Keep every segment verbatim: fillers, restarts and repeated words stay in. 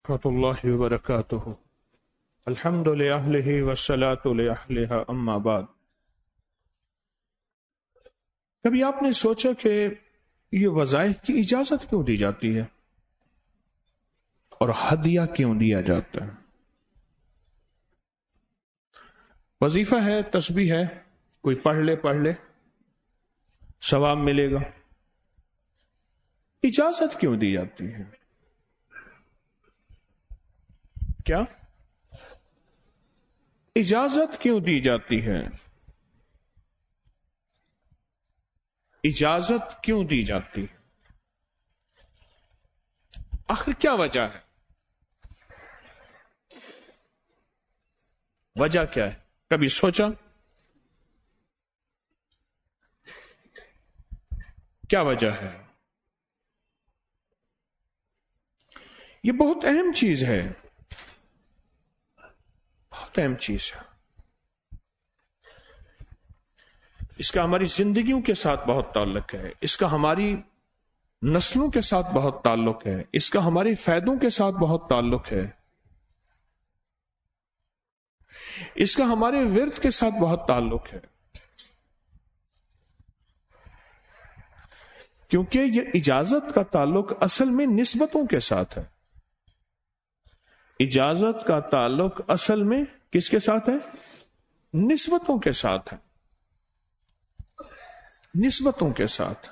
ورحمۃ اللہ وبرکاتہ۔ الحمد للہ والصلاۃ لأہلہا اما بعد۔ کبھی آپ نے سوچا کہ یہ وظائف کی اجازت کیوں دی جاتی ہے اور ہدیہ کیوں دیا جاتا ہے؟ وظیفہ ہے، تسبیح ہے، کوئی پڑھ لے پڑھ لے ثواب ملے گا۔ اجازت کیوں دی جاتی ہے؟ کیا اجازت کیوں دی جاتی ہے؟ اجازت کیوں دی جاتی ہے؟ آخر کیا وجہ ہے؟ وجہ کیا ہے؟ کبھی سوچا کیا وجہ ہے؟ یہ بہت اہم چیز ہے، بہت اہم چیز ہے۔ اس کا ہماری زندگیوں کے ساتھ بہت تعلق ہے، اس کا ہماری نسلوں کے ساتھ بہت تعلق ہے، اس کا ہمارے فائدوں کے ساتھ بہت تعلق ہے، اس کا ہمارے ورد کے ساتھ بہت تعلق ہے، کیونکہ یہ اجازت کا تعلق اصل میں نسبتوں کے ساتھ ہے۔ اجازت کا تعلق اصل میں کس کے ساتھ ہے؟ نسبتوں کے ساتھ ہے، نسبتوں کے ساتھ۔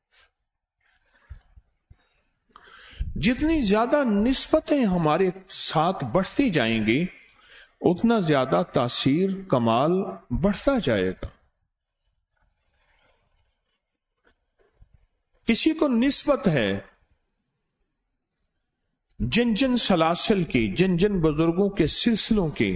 جتنی زیادہ نسبتیں ہمارے ساتھ بڑھتی جائیں گی اتنا زیادہ تاثیر کمال بڑھتا جائے گا۔ کسی کو نسبت ہے جن جن سلاسل کی، جن جن بزرگوں کے سلسلوں کی،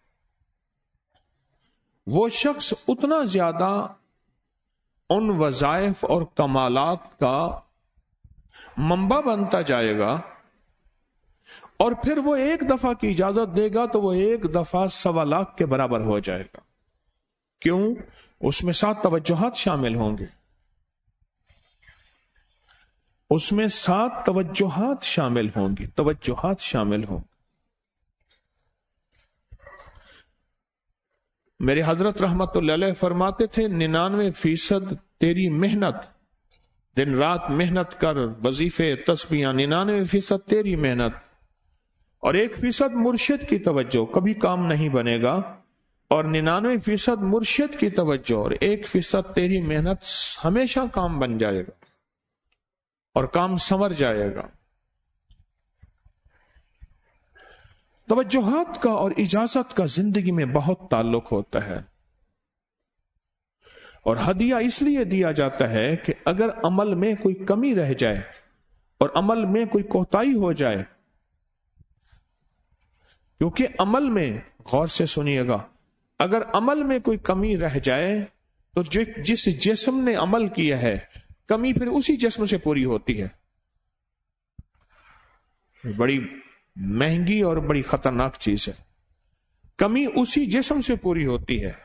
وہ شخص اتنا زیادہ ان وظائف اور کمالات کا منبع بنتا جائے گا، اور پھر وہ ایک دفعہ کی اجازت دے گا تو وہ ایک دفعہ سوا لاکھ کے برابر ہو جائے گا۔ کیوں؟ اس میں سات توجہات شامل ہوں گے، اس میں سات توجہات شامل ہوں گی، توجہات شامل ہوں گی۔ میرے حضرت رحمت اللہ علیہ فرماتے تھے، ننانوے فیصد تیری محنت، دن رات محنت کر، وظیفے تسبیحاں، ننانوے فیصد تیری محنت اور ایک فیصد مرشد کی توجہ، کبھی کام نہیں بنے گا، اور ننانوے فیصد مرشد کی توجہ اور ایک فیصد تیری محنت ہمیشہ کام بن جائے گا اور کام سنور جائے گا۔ توجہات کا اور اجازت کا زندگی میں بہت تعلق ہوتا ہے، اور ہدیہ اس لیے دیا جاتا ہے کہ اگر عمل میں کوئی کمی رہ جائے اور عمل میں کوئی کوتاہی ہو جائے، کیونکہ عمل میں، غور سے سنیے گا، اگر عمل میں کوئی کمی رہ جائے تو جس جسم نے عمل کیا ہے کمی پھر اسی جسم سے پوری ہوتی ہے۔ بڑی مہنگی اور بڑی خطرناک چیز ہے، کمی اسی جسم سے پوری ہوتی ہے۔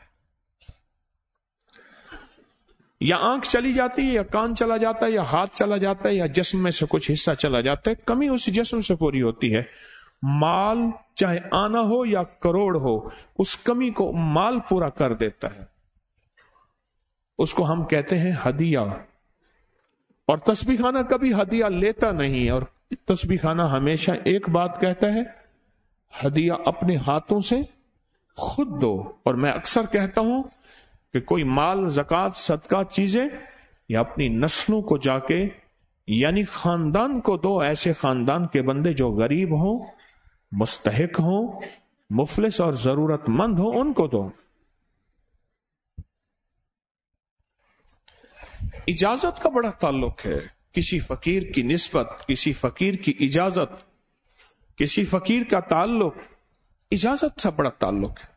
یا آنکھ چلی جاتی ہے، یا کان چلا جاتا ہے، یا ہاتھ چلا جاتا ہے، یا جسم میں سے کچھ حصہ چلا جاتا ہے، کمی اسی جسم سے پوری ہوتی ہے۔ مال چاہے آنا ہو یا کروڑ ہو، اس کمی کو مال پورا کر دیتا ہے، اس کو ہم کہتے ہیں ہدیہ۔ اور تسبیح خانہ کبھی ہدیہ لیتا نہیں، اور تسبیح خانہ ہمیشہ ایک بات کہتا ہے، ہدیہ اپنے ہاتھوں سے خود دو۔ اور میں اکثر کہتا ہوں کہ کوئی مال، زکوٰۃ، صدقہ چیزیں یا اپنی نسلوں کو جا کے، یعنی خاندان کو دو، ایسے خاندان کے بندے جو غریب ہوں، مستحق ہوں، مفلس اور ضرورت مند ہوں، ان کو دو۔ اجازت کا بڑا تعلق ہے، کسی فقیر کی نسبت، کسی فقیر کی اجازت، کسی فقیر کا تعلق اجازت سے بڑا تعلق ہے،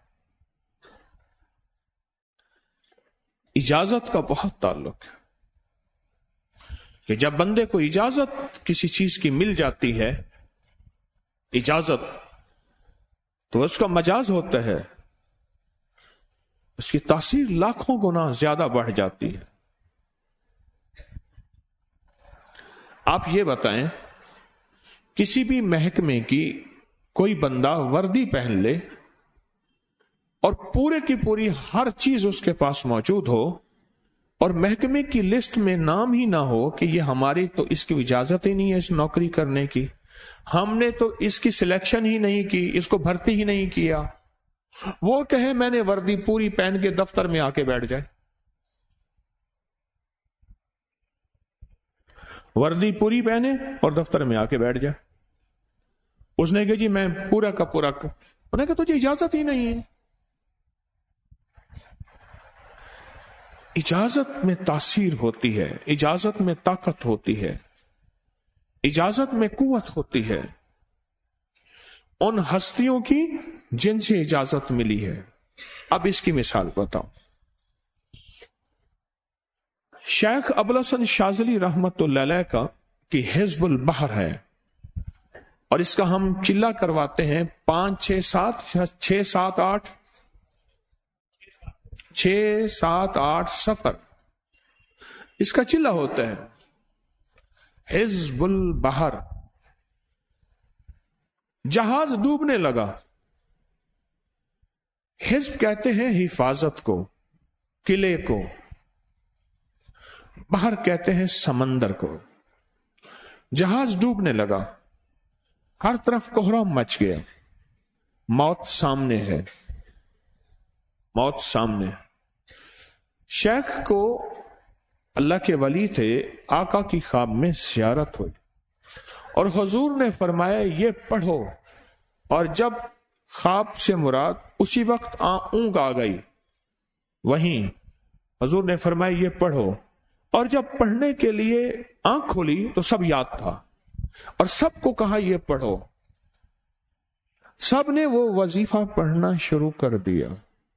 اجازت کا بہت تعلق ہے۔ کہ جب بندے کو اجازت کسی چیز کی مل جاتی ہے، اجازت، تو اس کا مجاز ہوتا ہے، اس کی تاثیر لاکھوں گنا زیادہ بڑھ جاتی ہے۔ آپ یہ بتائیں کسی بھی محکمے کی کوئی بندہ وردی پہن لے اور پورے کی پوری ہر چیز اس کے پاس موجود ہو اور محکمے کی لسٹ میں نام ہی نہ ہو کہ یہ ہماری تو اس کی اجازت ہی نہیں ہے اس نوکری کرنے کی، ہم نے تو اس کی سلیکشن ہی نہیں کی، اس کو بھرتی ہی نہیں کیا، وہ کہے میں نے وردی پوری پہن کے دفتر میں آ کے بیٹھ جائے، وردی پوری پہنے اور دفتر میں آ کے بیٹھ جائے، اس نے کہا جی میں پورا کا پورا، انہوں نے کہا تجھے اجازت ہی نہیں ہے۔ اجازت میں تاثیر ہوتی ہے، اجازت میں طاقت ہوتی ہے، اجازت میں قوت ہوتی ہے، ان ہستیوں کی جن سے اجازت ملی ہے۔ اب اس کی مثال بتاؤں، شیخ ابوالحسن شاذلی رحمت اللہ علیہ کا کہ حزب البحر ہے، اور اس کا ہم چلہ کرواتے ہیں پانچ چھ سات چھ سات آٹھ چھ سات آٹھ سفر، اس کا چلہ ہوتا ہے حزب البحر۔ جہاز ڈوبنے لگا، حزب کہتے ہیں حفاظت کو، قلعے کو، بحر کہتے ہیں سمندر کو۔ جہاز ڈوبنے لگا، ہر طرف کوہرام مچ گیا، موت سامنے ہے، موت سامنے۔ شیخ کو اللہ کے ولی تھے، آقا کی خواب میں زیارت ہوئی اور حضور نے فرمایا یہ پڑھو، اور جب خواب سے مراد اسی وقت اونگ آ گئی، وہیں حضور نے فرمایا یہ پڑھو، اور جب پڑھنے کے لیے آنکھ کھولی تو سب یاد تھا اور سب کو کہا یہ پڑھو، سب نے وہ وظیفہ پڑھنا شروع کر دیا،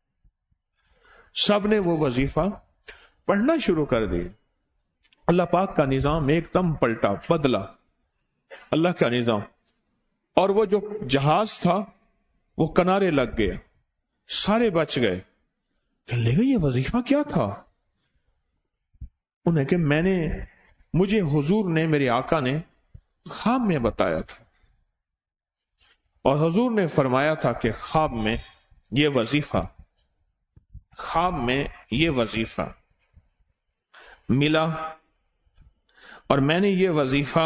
سب نے وہ وظیفہ پڑھنا شروع کر دیا۔ اللہ پاک کا نظام ایک دم پلٹا، بدلا اللہ کا نظام، اور وہ جو جہاز تھا وہ کنارے لگ گیا، سارے بچ گئے۔ کہنے لگے یہ وظیفہ کیا تھا؟ انہیں کہ میں نے مجھے حضور نے، میرے آقا نے خواب میں بتایا تھا، اور حضور نے فرمایا تھا کہ خواب میں یہ وظیفہ خواب میں یہ وظیفہ ملا، اور میں نے یہ وظیفہ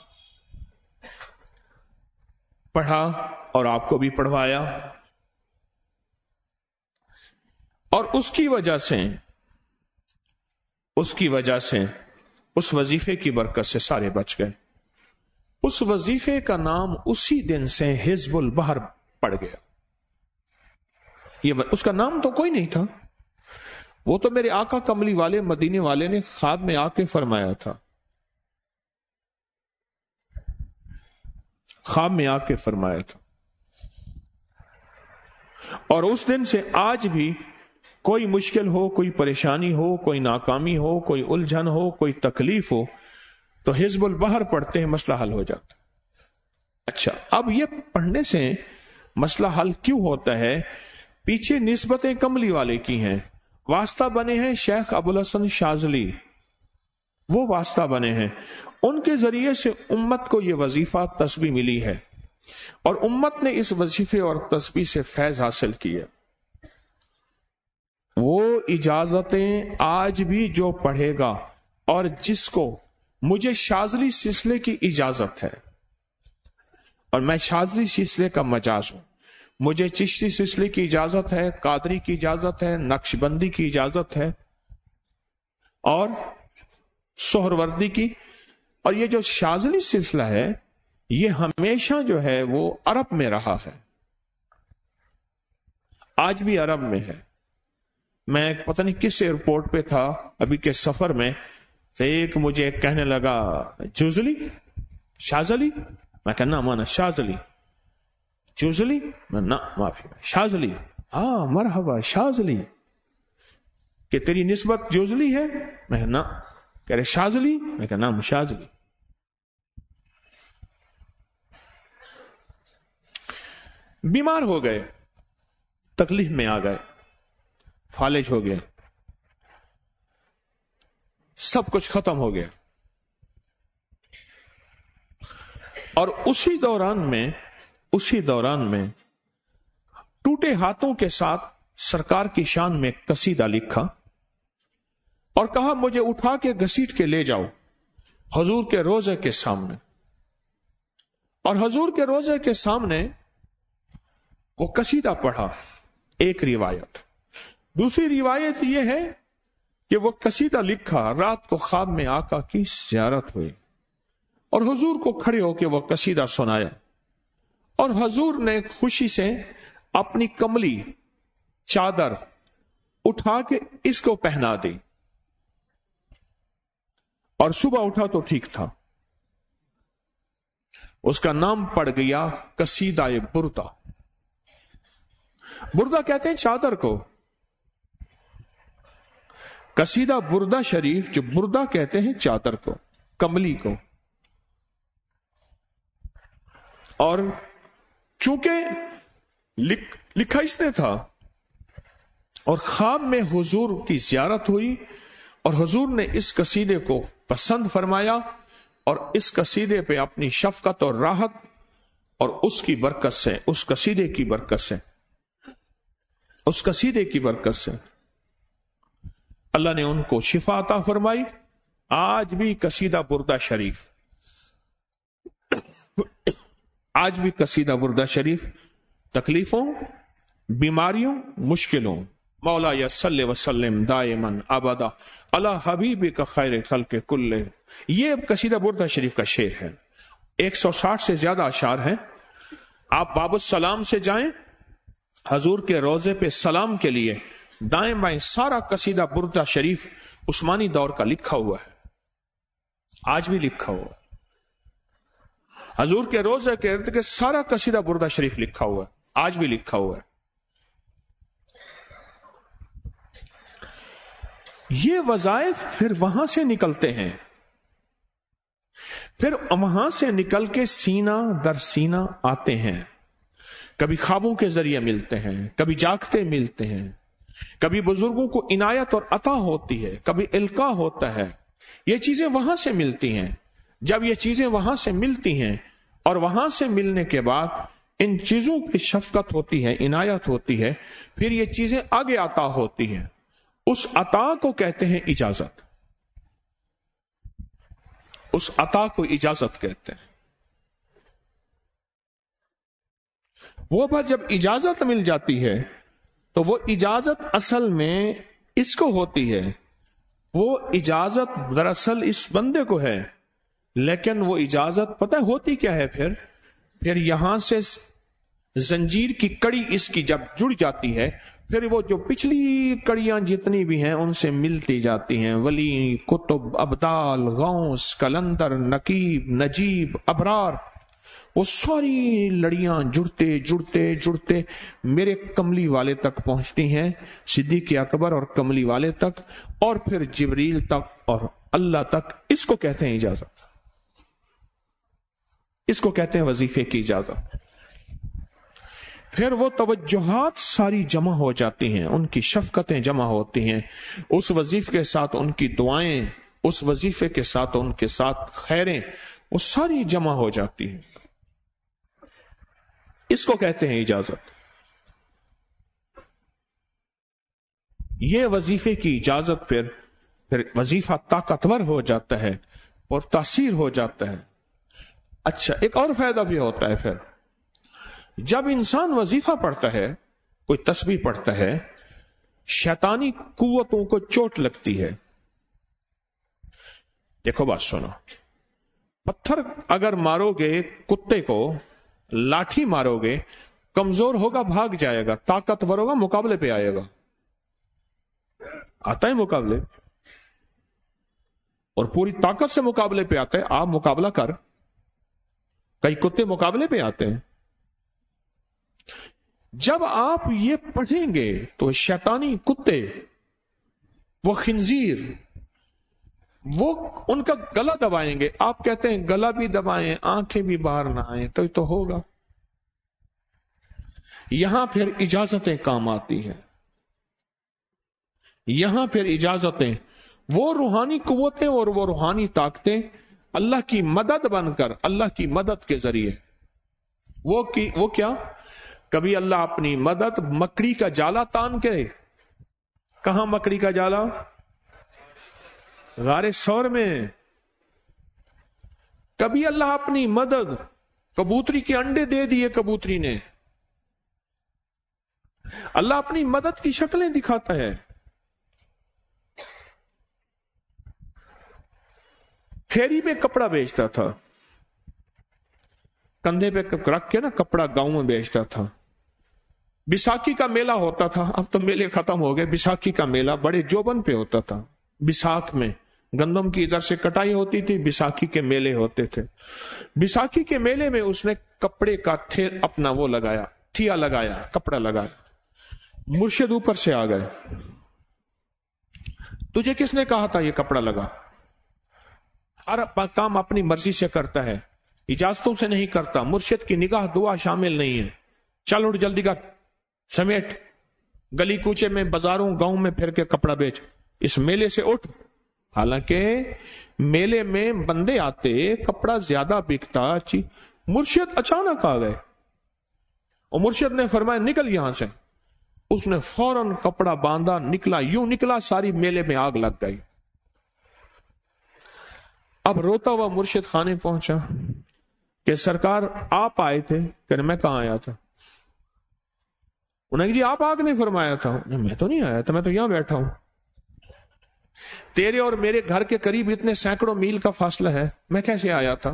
پڑھا اور آپ کو بھی پڑھوایا، اور اس کی وجہ سے اس کی وجہ سے اس وظیفے کی برکت سے سارے بچ گئے۔ اس وظیفے کا نام اسی دن سے حزب البحر پڑ گیا۔ یہ اس کا نام تو کوئی نہیں تھا، وہ تو میرے آقا کملی والے مدینے والے نے خواب میں آ کے فرمایا تھا، خواب میں آ کے فرمایا تھا، اور اس دن سے آج بھی کوئی مشکل ہو، کوئی پریشانی ہو، کوئی ناکامی ہو، کوئی الجھن ہو، کوئی تکلیف ہو تو حزب البحر پڑھتے ہیں، مسئلہ حل ہو جاتا ہے۔ اچھا، اب یہ پڑھنے سے مسئلہ حل کیوں ہوتا ہے؟ پیچھے نسبتیں کملی والے کی ہیں، واسطہ بنے ہیں شیخ ابوالحسن شاذلی، وہ واسطہ بنے ہیں، ان کے ذریعے سے امت کو یہ وظیفہ تسبیح ملی ہے، اور امت نے اس وظیفے اور تسبیح سے فیض حاصل کیا۔ وہ اجازتیں آج بھی جو پڑھے گا اور جس کو مجھے شاذلی سلسلے کی اجازت ہے، اور میں شاذلی سلسلے کا مجاز ہوں، مجھے چشتی سلسلے کی اجازت ہے، قادری کی اجازت ہے، نقش بندی کی اجازت ہے، اور سہروردی کی، اور یہ جو شاذلی سلسلہ ہے یہ ہمیشہ جو ہے وہ عرب میں رہا ہے، آج بھی عرب میں ہے۔ میں پتہ نہیں کس ایئرپورٹ پہ تھا ابھی کے سفر میں، تو ایک مجھے کہنے لگا جوزلی شاذلی، میں کہنا مانا شاذلی، جوزلی میں نا معافی شاذلی، ہاں مرحبا شاذلی، کہ تیری نسبت جوزلی ہے؟ میں نا، کہہ رہے شاذلی، میں کہا نام شاذلی۔ بیمار ہو گئے، تکلیف میں آ گئے، فالج ہو گئے، سب کچھ ختم ہو گیا، اور اسی دوران میں اسی دوران میں ٹوٹے ہاتھوں کے ساتھ سرکار کی شان میں قصیدہ لکھا اور کہا مجھے اٹھا کے گھسیٹ کے لے جاؤ حضور کے روزے کے سامنے. اور حضور کے روزے کے سامنے وہ قصیدہ پڑھا. ایک روایت. دوسری روایت یہ ہے کہ وہ قصیدہ لکھا, رات کو خواب میں آقا کی زیارت ہوئی اور حضور کو کھڑے ہو کے وہ قصیدہ سنایا اور حضور نے خوشی سے اپنی کملی چادر اٹھا کے اس کو پہنا دی اور صبح اٹھا تو ٹھیک تھا. اس کا نام پڑ گیا قصیدہ بردہ. بردہ کہتے ہیں چادر کو. قصیدہ بردہ شریف, جو بردہ کہتے ہیں چادر کو, کملی کو. اور چونکہ لکھ, لکھا اس نے تھا اور خواب میں حضور کی زیارت ہوئی اور حضور نے اس قصیدے کو پسند فرمایا اور اس قصیدے پہ اپنی شفقت اور راحت اور اس کی برکت سے, اس قصیدے کی برکت سے اس قصیدے کی برکت سے اللہ نے ان کو شفا عطا فرمائی. آج بھی قصیدہ بردہ شریف آج بھی قصیدہ بردہ شریف تکلیفوں, بیماریوں, مشکلوں, مولا یا صلی وسلم دائمن ابدا اللہ حبیب کا خیر خلق کلے, یہ قصیدہ بردہ شریف کا شعر ہے. ایک سو ساٹھ سے زیادہ اشعار ہیں. آپ باب السلام سے جائیں, حضور کے روزے پہ سلام کے لیے دائیں بائیں سارا قصیدہ بردہ شریف عثمانی دور کا لکھا ہوا ہے, آج بھی لکھا ہوا ہے. حضور کے روزے کے ارد گرد سارا قصیدہ بردہ شریف لکھا ہوا ہے, آج بھی لکھا ہوا ہے. یہ وظائف پھر وہاں سے نکلتے ہیں, پھر وہاں سے نکل کے سینہ در سینہ آتے ہیں. کبھی خوابوں کے ذریعے ملتے ہیں, کبھی جاگتے ملتے ہیں, کبھی بزرگوں کو عنایت اور عطا ہوتی ہے, کبھی القاء ہوتا ہے. یہ چیزیں وہاں سے ملتی ہیں. جب یہ چیزیں وہاں سے ملتی ہیں اور وہاں سے ملنے کے بعد ان چیزوں کی شفقت ہوتی ہے, عنایت ہوتی ہے, پھر یہ چیزیں آگے عطا ہوتی ہیں. اس عطا کو کہتے ہیں اجازت. اس عطا کو اجازت کہتے ہیں. وہ بات جب اجازت مل جاتی ہے تو وہ اجازت اصل میں اس کو ہوتی ہے, وہ اجازت دراصل اس بندے کو ہے, لیکن وہ اجازت پتہ ہوتی کیا ہے, پھر پھر یہاں سے زنجیر کی کڑی اس کی جب جڑ جاتی ہے, پھر وہ جو پچھلی کڑیاں جتنی بھی ہیں ان سے ملتی جاتی ہیں. ولی, کتب, ابدال, غوث, کلندر, نقیب, نجیب, ابرار, وہ ساری لڑیاں جڑتے جڑتے جڑتے میرے کملی والے تک پہنچتی ہیں, صدیق اکبر اور کملی والے تک, اور پھر جبریل تک اور اللہ تک. اس کو کہتے ہیں اجازت, اس کو کہتے ہیں وظیفے کی اجازت. پھر وہ توجہات ساری جمع ہو جاتی ہیں, ان کی شفقتیں جمع ہوتی ہیں, اس وظیفے کے ساتھ ان کی دعائیں, اس وظیفے کے ساتھ ان کے ساتھ خیریں, وہ ساری جمع ہو جاتی ہیں. اس کو کہتے ہیں اجازت. یہ وظیفے کی اجازت پھر پھر وظیفہ طاقتور ہو جاتا ہے اور تاثیر ہو جاتا ہے. اچھا, ایک اور فائدہ بھی ہوتا ہے. پھر جب انسان وظیفہ پڑھتا ہے, کوئی تسبیح پڑھتا ہے, شیطانی قوتوں کو چوٹ لگتی ہے. دیکھو بات سنو, پتھر اگر مارو گے کتے کو, لاٹھی مارو گے, کمزور ہوگا بھاگ جائے گا, طاقتور ہوگا مقابلے پہ آئے گا. آتا ہے مقابلے, اور پوری طاقت سے مقابلے پہ آتا ہے. آپ مقابلہ کر, کئی کتے مقابلے پہ آتے ہیں. جب آپ یہ پڑھیں گے تو شیطانی کتے, وہ خنزیر, وہ ان کا گلا دبائیں گے. آپ کہتے ہیں گلا بھی دبائیں, آنکھیں بھی باہر نہ آئیں, تو یہ تو ہوگا. یہاں پھر اجازتیں کام آتی ہیں. یہاں پھر اجازتیں, وہ روحانی قوتیں اور وہ روحانی طاقتیں اللہ کی مدد بن کر، اللہ کی مدد کے ذریعے وہ کی وہ کیا، کبھی اللہ اپنی مدد مکڑی کا جالا تان کے، کہاں مکڑی کا جالا؟ غار ثور میں۔ کبھی اللہ اپنی مدد کبوتری کے انڈے دے دیے کبوتری نے، اللہ اپنی مدد کی شکلیں دکھاتا ہے۔ پھیری میں کپڑا بیچتا تھا، کندھے پہ رکھ کے نا کپڑا گاؤں میں بیچتا تھا۔ بیساکھی کا میلہ ہوتا تھا، اب تو میلے ختم ہو گئے، بیساکھی کا میلہ بڑے جوبن پہ ہوتا تھا۔ بیساکھ میں گندم کی ادھر سے کٹائی ہوتی تھی، بیساکھی کے میلے ہوتے تھے۔ بیساکھی کے میلے میں اس نے کپڑے کا تھیر اپنا وہ لگایا، تھیا لگایا، کپڑا لگایا۔ مرشد اوپر سے آ گئے، تجھے کس نے کہا تھا یہ کپڑا لگا؟ ہر کام اپنی مرضی سے کرتا ہے، اجازتوں سے نہیں کرتا، مرشد کی نگاہ دعا شامل نہیں ہے۔ چل اٹھ جلدی کر، سمیٹ، گلی کوچے میں بازاروں گاؤں میں پھر کے کپڑا بیچ، اس میلے سے اٹھ۔ حالانکہ میلے میں بندے آتے، کپڑا زیادہ بکتا، مرشد اچانک آ گئے اور مرشد نے فرمایا نکل یہاں سے۔ اس نے فوراً کپڑا باندھا، نکلا، یوں نکلا ساری میلے میں آگ لگ گئی۔ اب روتا ہوا مرشد خانے پہنچا کہ سرکار آپ آئے تھے، کہ میں کہاں آیا تھا؟ انہوں نے جی آپ آگ نے فرمایا تھا۔ میں تو نہیں آیا تھا، میں تو یہاں بیٹھا ہوں۔ تیرے اور میرے گھر کے قریب اتنے سینکڑوں میل کا فاصلہ ہے، میں کیسے آیا تھا؟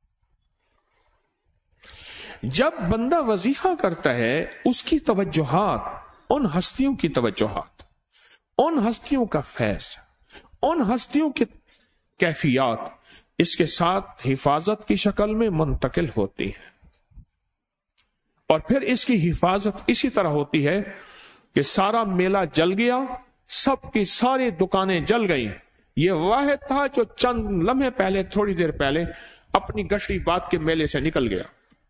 جب بندہ وظیفہ کرتا ہے، اس کی توجہات ان ہستیوں کی توجہات، ان ہستیوں کا فیض، ان ہستیوں کی کیفیات اس کے ساتھ حفاظت کی شکل میں منتقل ہوتی ہے، اور پھر اس کی حفاظت اسی طرح ہوتی ہے کہ سارا میلہ جل گیا، سب کی ساری دکانیں جل گئیں، یہ واحد تھا جو چند لمحے پہلے، تھوڑی دیر پہلے اپنی گشری بات کے میلے سے نکل گیا۔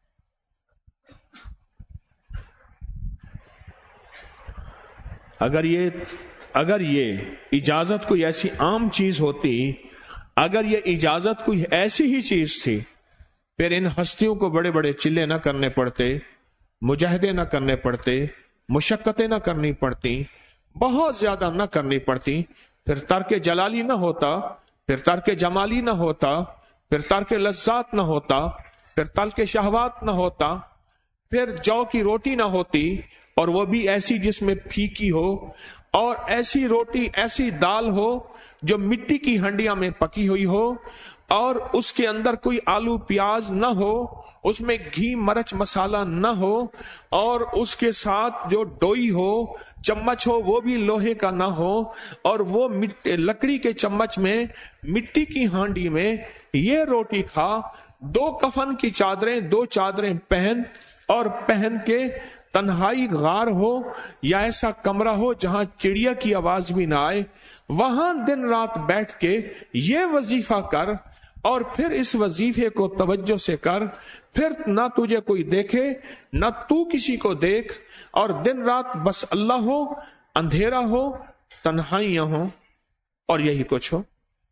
اگر یہ اگر یہ اجازت کوئی ایسی عام چیز ہوتی، اگر یہ اجازت کوئی ایسی ہی چیز تھی، پھر ان ہستیوں کو بڑے بڑے چلے نہ کرنے پڑتے، مجاہدے نہ کرنے پڑتے، مشقتیں نہ کرنی پڑتی، بہت زیادہ نہ کرنی پڑتی، پھر ترک جلالی نہ ہوتا، پھر ترک جمالی نہ ہوتا، پھر ترک لذات نہ ہوتا، پھر ترک شہوات نہ ہوتا، پھر جو کی روٹی نہ ہوتی، اور وہ بھی ایسی جس میں پھیکی ہو، اور ایسی روٹی، ایسی دال ہو جو مٹی کی ہنڈیاں میں پکی ہوئی ہو، اور اس کے اندر کوئی آلو پیاز نہ ہو، اس میں گھی مرچ مسالہ نہ ہو، اور اس کے ساتھ جو ڈوئی ہو، چمچ ہو، وہ بھی لوہے کا نہ ہو، اور وہ لکڑی کے چمچ میں مٹی کی ہانڈی میں یہ روٹی کھا، دو کفن کی چادریں، دو چادریں پہن، اور پہن کے تنہائی غار ہو یا ایسا کمرہ ہو جہاں چڑیا کی آواز بھی نہ آئے، وہاں دن رات بیٹھ کے یہ وظیفہ کر، اور پھر اس وظیفے کو توجہ سے کر، پھر نہ تجھے کوئی دیکھے، نہ تو کسی کو دیکھ، اور دن رات بس اللہ ہو، اندھیرا ہو، تنہائیاں ہو، اور یہی کچھ ہو۔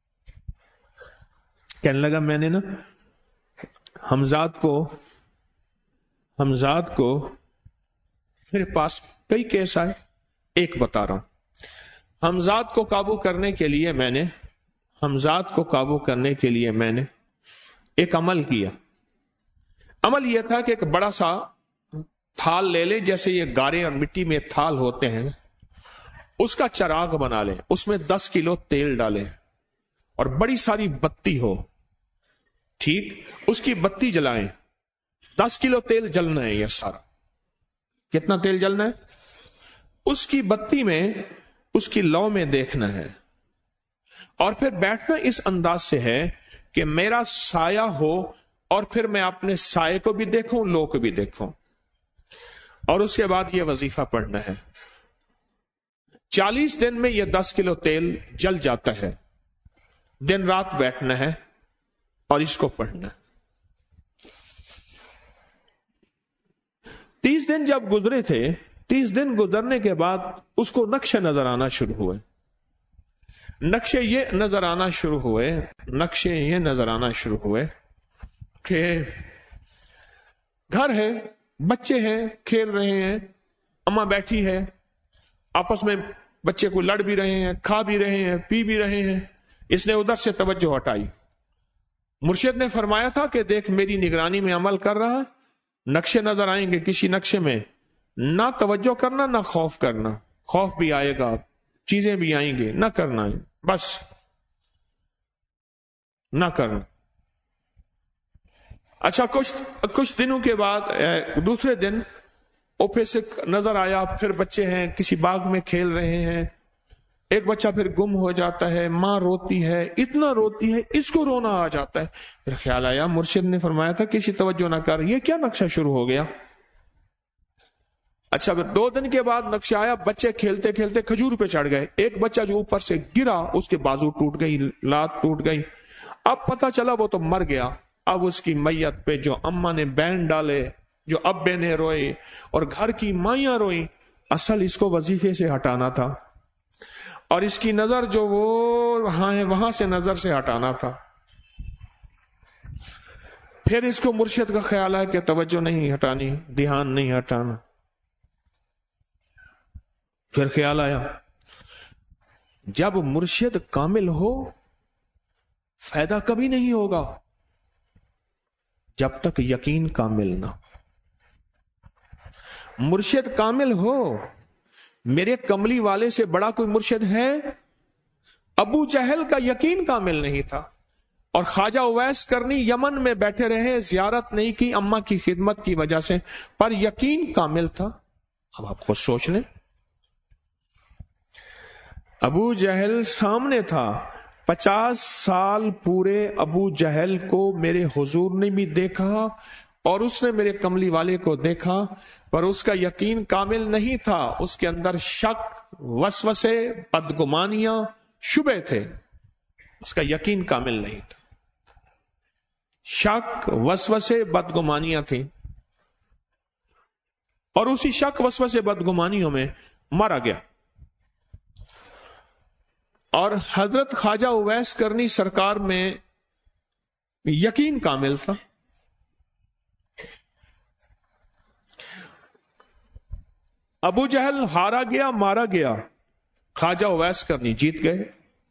کہنے لگا میں نے نا حمزاد کو حمزاد کو میرے پاس کئی کیس آئے، ایک بتا رہا ہوں۔ حمزاد کو قابو کرنے کے لیے میں نے حمزاد کو قابو کرنے کے لیے میں نے ایک عمل کیا۔ عمل یہ تھا کہ ایک بڑا سا تھال لے لیں، جیسے یہ گارے اور مٹی میں تھال ہوتے ہیں، اس کا چراغ بنا لیں، اس میں دس کلو تیل ڈالیں، اور بڑی ساری بتی ہو، ٹھیک، اس کی بتی جلائیں، دس کلو تیل جلنا ہے، یہ سارا کتنا تیل جلنا ہے، اس کی بتی میں، اس کی لو میں دیکھنا ہے، اور پھر بیٹھنا اس انداز سے ہے کہ میرا سایہ ہو، اور پھر میں اپنے سائے کو بھی دیکھوں، لو کو بھی دیکھوں، اور اس کے بعد یہ وظیفہ پڑھنا ہے۔ چالیس دن میں یہ دس کلو تیل جل جاتا ہے، دن رات بیٹھنا ہے اور اس کو پڑھنا ہے۔ تیس دن جب گزرے تھے، تیس دن گزرنے کے بعد اس کو نقشے نظر آنا شروع ہوئے، نقشے یہ نظر آنا شروع ہوئے نقشے یہ نظر آنا شروع ہوئے کہ گھر ہے، بچے ہیں، کھیل رہے ہیں، اماں بیٹھی ہے، آپس میں بچے کو لڑ بھی رہے ہیں، کھا بھی رہے ہیں، پی بھی رہے ہیں. اس نے ادھر سے توجہ ہٹائی. مرشد نے فرمایا تھا کہ دیکھ میری نگرانی میں عمل کر رہا، نقشے نظر آئیں گے، کسی نقشے میں نہ توجہ کرنا نہ خوف کرنا. خوف بھی آئے گا، چیزیں بھی آئیں گے، نہ کرنا، بس نہ کرنا. اچھا کچھ کچھ دنوں کے بعد دوسرے دن اوپے سے نظر آیا، پھر بچے ہیں کسی باغ میں کھیل رہے ہیں، ایک بچہ پھر گم ہو جاتا ہے، ماں روتی ہے، اتنا روتی ہے اس کو رونا آ جاتا ہے. پھر خیال آیا مرشد نے فرمایا تھا کسی توجہ نہ کر، یہ کیا نقشہ شروع ہو گیا. اچھا پھر دو دن کے بعد نقشہ آیا، بچے کھیلتے کھیلتے کھجور پہ چڑھ گئے، ایک بچہ جو اوپر سے گرا اس کے بازو ٹوٹ گئی، لات ٹوٹ گئی. اب پتہ چلا وہ تو مر گیا. اب اس کی میت پہ جو اماں نے بین ڈالے، جو ابے نے روئے اور گھر کی مائیاں روئیں، اصل اس کو وظیفے سے ہٹانا تھا اور اس کی نظر جو وہ وہاں ہے وہاں سے نظر سے ہٹانا تھا. پھر اس کو مرشد کا خیال ہے کہ توجہ نہیں ہٹانی، دھیان نہیں ہٹانا. پھر خیال آیا جب مرشد کامل ہو فائدہ کبھی نہیں ہوگا جب تک یقین کامل نہ. مرشد کامل ہو، میرے کملی والے سے بڑا کوئی مرشد ہے؟ ابو جہل کا یقین کامل نہیں تھا اور خواجہ اویس کرنی یمن میں بیٹھے رہے، زیارت نہیں کی اماں کی خدمت کی وجہ سے، پر یقین کامل تھا. اب آپ خود سوچ لیں، ابو جہل سامنے تھا، پچاس سال پورے ابو جہل کو میرے حضور نے بھی دیکھا اور اس نے میرے کملی والے کو دیکھا، پر اس کا یقین کامل نہیں تھا. اس کے اندر شک، وسوسے، بدگمانیاں، شبہ تھے. اس کا یقین کامل نہیں تھا. شک، وسوسے، بدگمانیاں تھیں اور اسی شک، وسوسے، بدگمانیوں میں مارا گیا. اور حضرت خواجہ اویس کرنی سرکار میں یقین کامل تھا. ابو جہل ہارا گیا، مارا گیا، خواجہ اویس کرنی جیت گئے.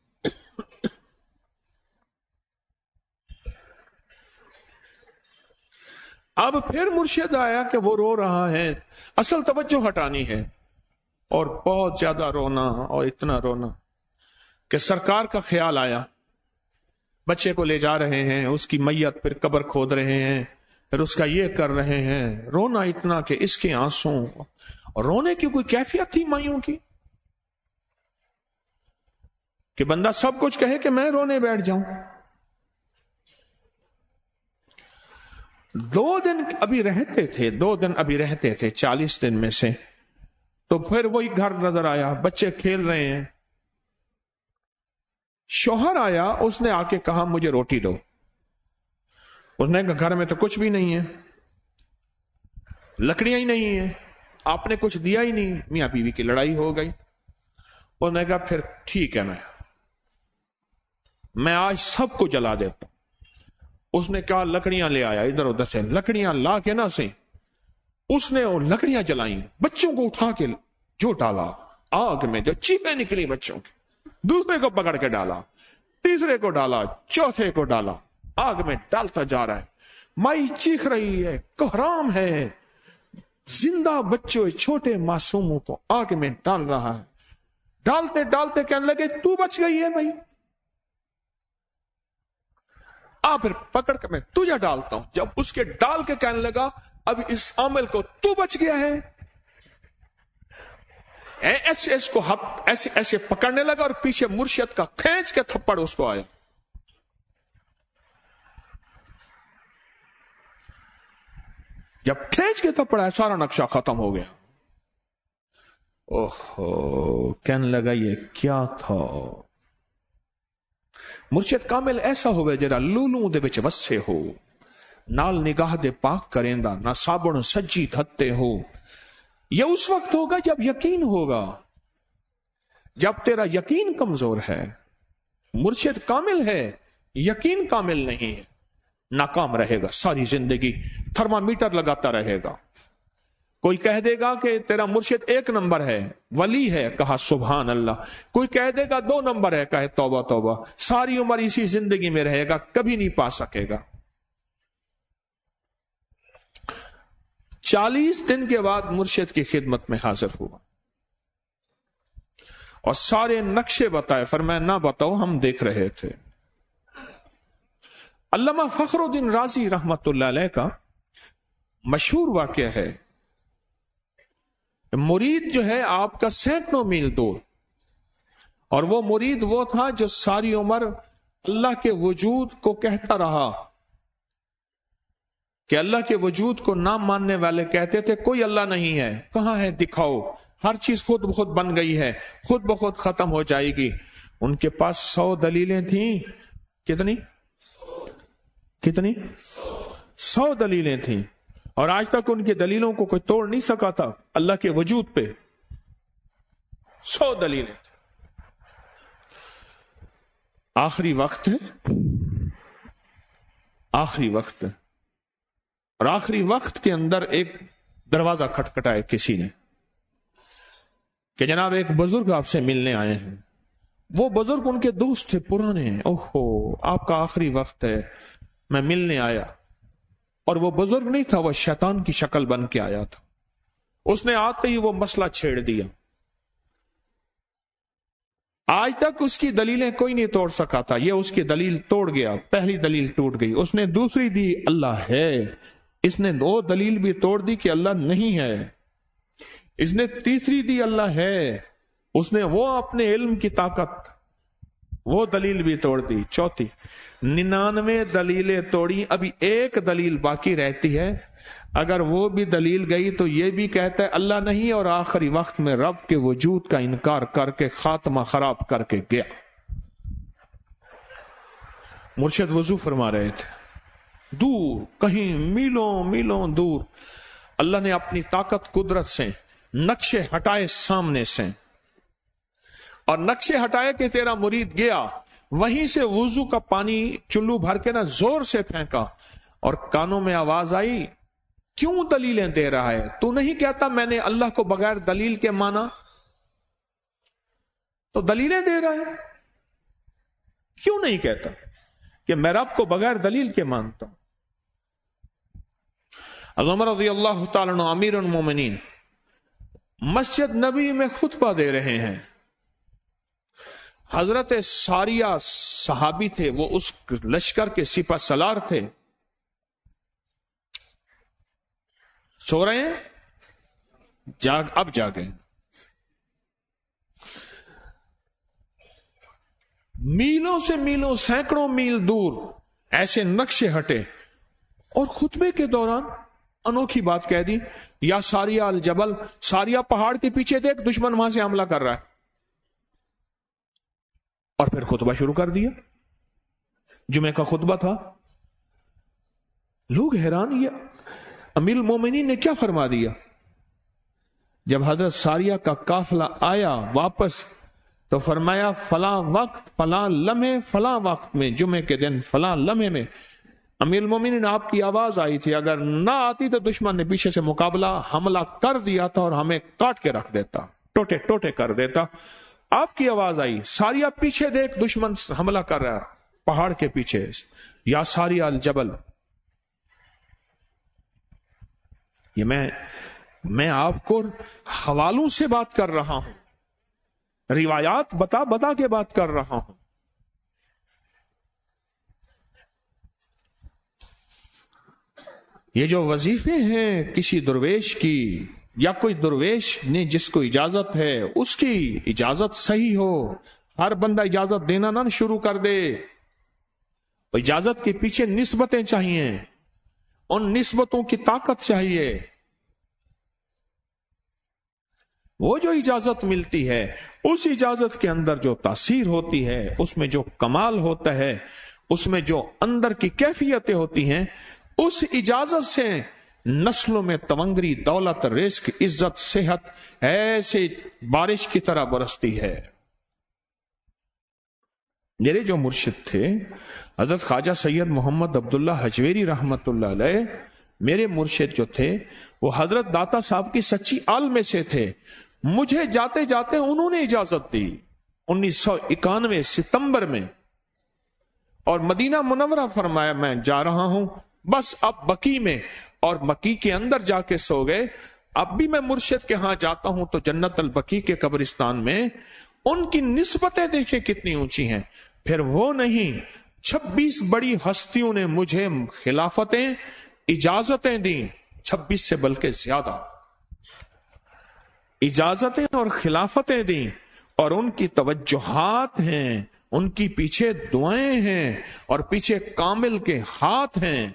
اب پھر مرشد آیا کہ وہ رو رہا ہے، اصل توجہ ہٹانی ہے، اور بہت زیادہ رونا اور اتنا رونا کہ سرکار کا خیال آیا. بچے کو لے جا رہے ہیں، اس کی میت پھر قبر کھود رہے ہیں، پھر اس کا یہ کر رہے ہیں، رونا اتنا کہ اس کے آنسوں، اور رونے کی کوئی کیفیت تھی مائیوں کی کہ بندہ سب کچھ کہے کہ میں رونے بیٹھ جاؤں. دو دن ابھی رہتے تھے دو دن ابھی رہتے تھے چالیس دن میں سے، تو پھر وہی گھر نظر آیا، بچے کھیل رہے ہیں. شوہر آیا، اس نے آ کے کہا مجھے روٹی دو. اس نے کہا گھر میں تو کچھ بھی نہیں ہے، لکڑیاں ہی نہیں ہیں، آپ نے کچھ دیا ہی نہیں. میاں بیوی کی لڑائی ہو گئی. اس نے کہا پھر ٹھیک ہے، میں میں آج سب کو جلا دیتا ہوں. اس نے کہا لکڑیاں لے آیا، ادھر ادھر سے لکڑیاں لا کے نہ سے اس نے وہ لکڑیاں جلائیں، بچوں کو اٹھا کے جو ڈالا آگ میں، جو چیخیں نکلی بچوں کی، دوسرے کو پکڑ کے ڈالا، تیسرے کو ڈالا، چوتھے کو ڈالا، آگ میں ڈالتا جا رہا ہے. مائی چیخ رہی ہے، کوہرام ہے، زندہ بچوں چھوٹے معصوموں کو آگ میں ڈال رہا ہے. ڈالتے ڈالتے کہنے لگے تو بچ گئی ہے بھائی، آ پھر پکڑ کے میں تجھے ڈالتا ہوں. جب اس کے ڈال کے کہنے لگا اب اس عامل کو تو بچ گیا ہے، ایسے اس کو ایسے ایسے پکڑنے لگا اور پیچھے مرشد کا کھینچ کے تھپڑ اس کو آیا. جب کھینچ کے تھپڑ آیا سارا نقشہ ختم ہو گیا. اوہو، کہنے لگا یہ کیا تھا. مرشد کامل ایسا ہوئے جرا لولوں دے وچ وسے ہو، نال نگاہ دے پاک کریندا، نہ صابن سجی کھتے ہو. یہ اس وقت ہوگا جب یقین ہوگا. جب تیرا یقین کمزور ہے مرشد کامل ہے، یقین کامل نہیں ہے، ناکام رہے گا ساری زندگی، تھرمامیٹر لگاتا رہے گا۔ کوئی کہہ دے گا کہ تیرا مرشد ایک نمبر ہے، ولی ہے، کہا سبحان اللہ۔ کوئی کہہ دے گا دو نمبر ہے، کہے توبہ توبہ۔ ساری عمر اسی زندگی میں رہے گا، کبھی نہیں پا سکے گا۔ چالیس دن کے بعد مرشد کی خدمت میں حاضر ہوا اور سارے نقشے بتائے، فرمایا نہ بتاؤ، ہم دیکھ رہے تھے۔ علامہ فخر الدین رازی رحمت اللہ علیہ کا مشہور واقعہ ہے، مرید جو ہے آپ کا سینکڑوں میل دور، اور وہ مرید وہ تھا جو ساری عمر اللہ کے وجود کو کہتا رہا کہ اللہ کے وجود کو نہ ماننے والے کہتے تھے کوئی اللہ نہیں ہے، کہاں ہے دکھاؤ، ہر چیز خود بخود بن گئی ہے، خود بخود ختم ہو جائے گی۔ ان کے پاس سو دلیلیں تھیں، کتنی کتنی سو دلیلیں تھیں، اور آج تک ان کی دلیلوں کو کوئی توڑ نہیں سکا تھا اللہ کے وجود پہ، سو دلیلیں تھیں۔ آخری وقت ہے، آخری وقت ہے، اور آخری وقت کے اندر ایک دروازہ کھٹکھٹائے کسی نے کہ جناب ایک بزرگ آپ سے ملنے آئے ہیں۔ وہ بزرگ ان کے دوست تھے پرانے، اوہو آپ کا آخری وقت ہے، میں ملنے آیا۔ اور وہ بزرگ نہیں تھا، وہ شیطان کی شکل بن کے آیا تھا۔ اس نے آتے ہی وہ مسئلہ چھیڑ دیا، آج تک اس کی دلیلیں کوئی نہیں توڑ سکا تھا، یہ اس کی دلیل توڑ گیا، پہلی دلیل ٹوٹ گئی۔ اس نے دوسری دی اللہ ہے، اس نے دو دلیل بھی توڑ دی کہ اللہ نہیں ہے۔ اس نے تیسری دی اللہ ہے، اس نے وہ اپنے علم کی طاقت، وہ دلیل بھی توڑ دی۔ چوتھی ننانوے دلیلیں توڑی، ابھی ایک دلیل باقی رہتی ہے، اگر وہ بھی دلیل گئی تو یہ بھی کہتا ہے اللہ نہیں، اور آخری وقت میں رب کے وجود کا انکار کر کے خاتمہ خراب کر کے گیا۔ مرشد وضو فرما رہے تھے، دور کہیں میلوں میلوں دور اللہ نے اپنی طاقت قدرت سے نقشے ہٹائے سامنے سے، اور نقشے ہٹائے کہ تیرا مرید گیا، وہیں سے وضو کا پانی چلو بھر کے نا زور سے پھینکا، اور کانوں میں آواز آئی کیوں دلیلیں دے رہا ہے، تو نہیں کہتا میں نے اللہ کو بغیر دلیل کے مانا، تو دلیلیں دے رہا ہے، کیوں نہیں کہتا کہ میں رب کو بغیر دلیل کے مانتا ہوں۔ عمر رضی اللہ تعالیٰ عنہ امیر المومنین مسجد نبی میں خطبہ دے رہے ہیں، حضرت ساریہ صحابی تھے، وہ اس لشکر کے سپہ سالار تھے، سو رہے ہیں، جاگ اب جاگے، میلوں سے میلوں سینکڑوں میل دور ایسے نقشے ہٹے، اور خطبے کے دوران انوکھی بات کہہ دی، یا ساریہ الجبل، ساریہ پہاڑ کے پیچھے دیکھ دشمن وہاں سے حملہ کر رہا ہے، اور پھر خطبہ شروع کر دیا۔ جمعہ کا خطبہ تھا، لوگ حیران، یہ امیر المومنین نے کیا فرما دیا؟ جب حضرت ساریہ کا قافلہ آیا واپس تو فرمایا فلاں وقت فلاں لمحے فلاں وقت میں، جمعے کے دن فلاں لمحے میں امیر المومنین آپ کی آواز آئی تھی، اگر نہ آتی تو دشمن نے پیچھے سے مقابلہ حملہ کر دیا تھا اور ہمیں کاٹ کے رکھ دیتا، ٹوٹے ٹوٹے کر دیتا۔ آپ کی آواز آئی، ساریہ پیچھے دیکھ دشمن حملہ کر رہا ہے پہاڑ کے پیچھے، یا ساریہ الجبل۔ یہ میں میں آپ کو حوالوں سے بات کر رہا ہوں، روایات بتا بتا کے بات کر رہا ہوں۔ یہ جو وظیفے ہیں کسی درویش کی، یا کوئی درویش نے جس کو اجازت ہے اس کی اجازت صحیح ہو، ہر بندہ اجازت دینا نہ شروع کر دے، اجازت کے پیچھے نسبتیں چاہیے، ان نسبتوں کی طاقت چاہیے۔ وہ جو اجازت ملتی ہے اس اجازت کے اندر جو تاثیر ہوتی ہے، اس میں جو کمال ہوتا ہے، اس میں جو اندر کی کیفیتیں ہوتی ہیں، اس اجازت سے نسلوں میں تونگری، دولت، رزق، عزت، صحت ایسے بارش کی طرح برستی ہے۔ میرے جو مرشد تھے حضرت خواجہ سید محمد عبداللہ حجویری رحمت اللہ علیہ، میرے مرشد جو تھے وہ حضرت داتا صاحب کی سچی آل میں سے تھے. مجھے جاتے جاتے انہوں نے اجازت دی انیس سو اکانوے ستمبر میں، اور مدینہ منورہ فرمایا میں جا رہا ہوں، بس اب بقی میں، اور بقی کے اندر جا کے سو گئے. اب بھی میں مرشد کے ہاں جاتا ہوں تو جنت البقی کے قبرستان میں ان کی نسبتیں دیکھیں کتنی اونچی ہیں. پھر وہ نہیں، چھبیس بڑی ہستیوں نے مجھے خلافتیں اجازتیں دیں، چھبیس سے بلکہ زیادہ اجازتیں اور خلافتیں دیں، اور ان کی توجہات ہیں، ان کی پیچھے دعائیں ہیں، اور پیچھے کامل کے ہاتھ ہیں.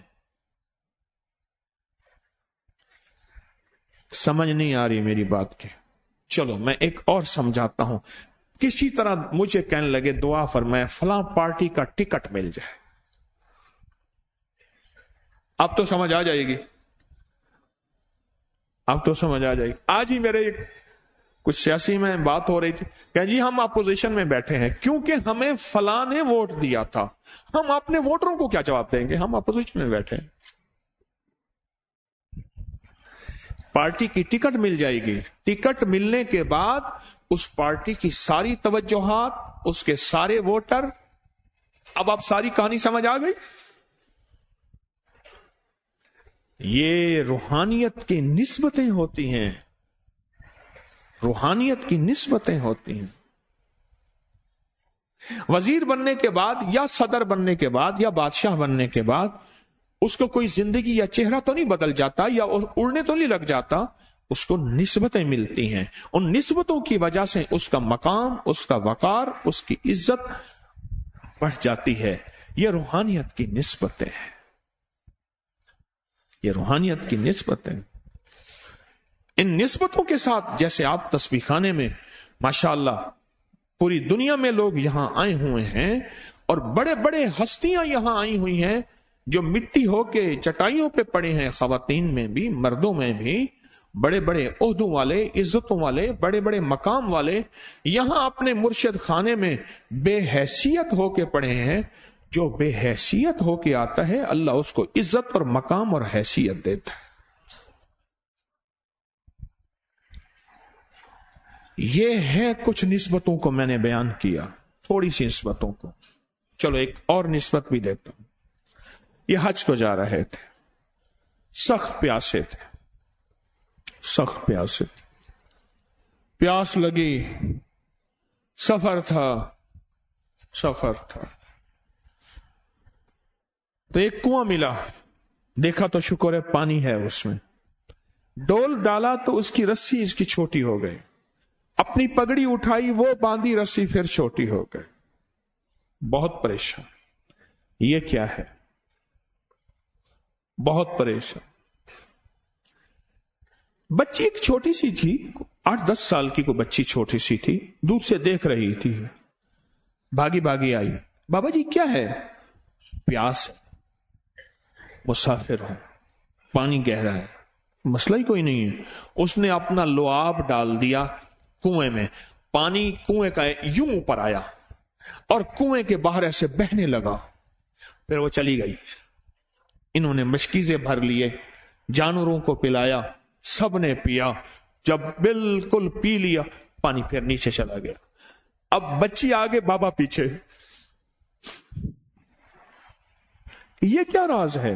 سمجھ نہیں آ رہی میری بات کے؟ چلو میں ایک اور سمجھاتا ہوں. کسی طرح مجھے کہنے لگے دعا فرمائے فلاں پارٹی کا ٹکٹ مل جائے. اب تو سمجھ آ جائے گی، اب تو سمجھ آ جائے گی. آج ہی میرے کچھ سیاسی میں بات ہو رہی تھی کہ جی ہم اپوزیشن میں بیٹھے ہیں کیونکہ ہمیں فلاں نے ووٹ دیا تھا. ہم اپنے ووٹروں کو کیا جواب دیں گے؟ ہم اپوزیشن میں بیٹھے ہیں. پارٹی کی ٹکٹ مل جائے گی، ٹکٹ ملنے کے بعد اس پارٹی کی ساری توجہات، اس کے سارے ووٹر. اب آپ ساری کہانی سمجھ آ گئی؟ یہ روحانیت کی نسبتیں ہوتی ہیں، روحانیت کی نسبتیں ہوتی ہیں. وزیر بننے کے بعد یا صدر بننے کے بعد یا بادشاہ بننے کے بعد اس کو کوئی زندگی یا چہرہ تو نہیں بدل جاتا یا اڑنے تو نہیں لگ جاتا، اس کو نسبتیں ملتی ہیں. ان نسبتوں کی وجہ سے اس کا مقام، اس کا وقار، اس کی عزت بڑھ جاتی ہے. یہ روحانیت کی نسبتیں ہیں، یہ روحانیت کی نسبتیں. ان نسبتوں کے ساتھ جیسے آپ تسبیح خانے میں ماشاءاللہ پوری دنیا میں لوگ یہاں آئے ہوئے ہیں، اور بڑے بڑے ہستیاں یہاں آئی ہوئی ہیں جو مٹی ہو کے چٹائیوں پہ پڑے ہیں، خواتین میں بھی مردوں میں بھی، بڑے بڑے عہدوں والے، عزتوں والے، بڑے بڑے مقام والے یہاں اپنے مرشد خانے میں بے حیثیت ہو کے پڑے ہیں. جو بے حیثیت ہو کے آتا ہے اللہ اس کو عزت اور مقام اور حیثیت دیتا ہے. یہ ہے کچھ نسبتوں کو میں نے بیان کیا، تھوڑی سی نسبتوں کو. چلو ایک اور نسبت بھی دیتا ہوں. یہ حج کو جا رہے تھے، سخت پیاسے تھے، سخت پیاسے تھے، پیاس لگی، سفر تھا، سفر تھا تو ایک کنواں ملا. دیکھا تو شکر ہے پانی ہے اس میں. ڈول ڈالا تو اس کی رسی اس کی چھوٹی ہو گئی. اپنی پگڑی اٹھائی، وہ باندھی رسی، پھر چھوٹی ہو گئی. بہت پریشان. یہ کیا ہے؟ بہت پریشان. بچی ایک چھوٹی سی تھی، آٹھ دس سال کی کو بچی چھوٹی سی تھی، دور سے دیکھ رہی تھی. بھاگی بھاگی آئی. بابا جی کیا ہے؟ پیاس، مسافر ہوں، پانی گہرا ہے. مسئلہ ہی کوئی نہیں ہے. اس نے اپنا لعاب ڈال دیا کنویں میں، پانی کنویں کا یوں اوپر آیا اور کنویں کے باہر ایسے بہنے لگا. پھر وہ چلی گئی. انہوں نے مشکیزیں بھر لیے، جانوروں کو پلایا، سب نے پیا. جب بالکل پی لیا پانی پھر نیچے چلا گیا. اب بچی آگے، بابا پیچھے. یہ کیا راز ہے؟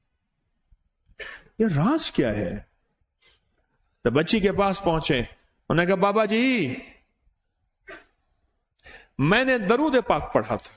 یہ راز کیا ہے؟ تو بچی کے پاس پہنچے، انہوں نے کہا بابا جی میں نے درود پاک پڑھا تھا،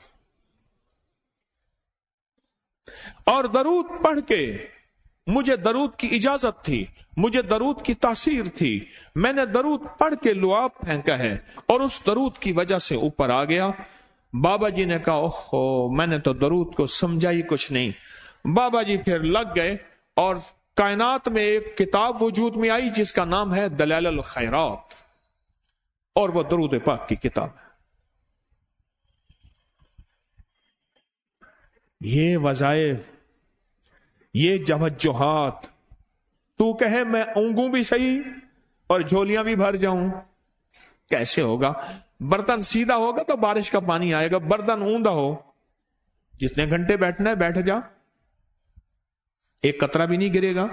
اور درود پڑھ کے مجھے درود کی اجازت تھی، مجھے درود کی تاثیر تھی، میں نے درود پڑھ کے لعاب پھینکا ہے اور اس درود کی وجہ سے اوپر آ گیا. بابا جی نے کہا اوہو میں نے تو درود کو سمجھا ہی کچھ نہیں. بابا جی پھر لگ گئے اور کائنات میں ایک کتاب وجود میں آئی جس کا نام ہے دلائل الخیرات، اور وہ درود پاک کی کتاب ہے. یہ وظائف، یہ توجہات، تو کہے میں اونگوں بھی صحیح اور جھولیاں بھی بھر جاؤں، کیسے ہوگا؟ برتن سیدھا ہوگا تو بارش کا پانی آئے گا، برتن اوندا ہو جتنے گھنٹے بیٹھنا ہے بیٹھ جا، ایک قطرہ بھی نہیں گرے گا۔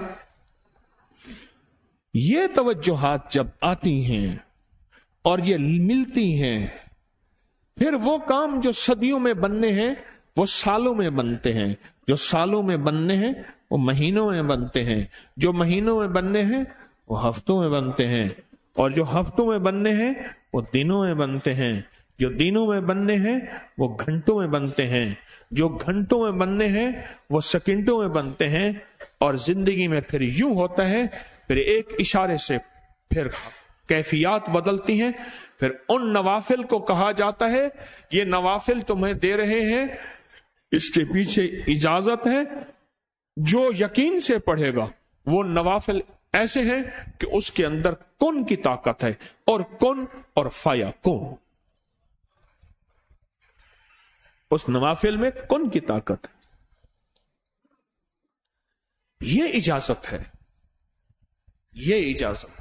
یہ توجہات جب آتی ہیں اور یہ ملتی ہیں، پھر وہ کام جو صدیوں میں بننے ہیں وہ سالوں میں بنتے ہیں، جو سالوں میں بننے ہیں وہ مہینوں میں بنتے ہیں، جو مہینوں میں بننے ہیں وہ ہفتوں میں بنتے ہیں، اور جو ہفتوں میں بننے ہیں وہ دنوں میں بنتے ہیں، جو دنوں میں بننے ہیں وہ گھنٹوں میں بنتے ہیں، جو گھنٹوں میں بننے ہیں وہ سیکنڈوں میں بنتے ہیں، اور زندگی میں پھر یوں ہوتا ہے، پھر ایک اشارے سے پھر کیفیات بدلتی ہیں۔ پھر ان نوافل کو کہا جاتا ہے یہ نوافل تمہیں دے رہے ہیں، اس کے پیچھے اجازت ہے، جو یقین سے پڑھے گا وہ نوافل ایسے ہیں کہ اس کے اندر کن کی طاقت ہے، اور کن اور فایا کن، اس نوافل میں کن کی طاقت ہے، یہ اجازت ہے، یہ اجازت ہے۔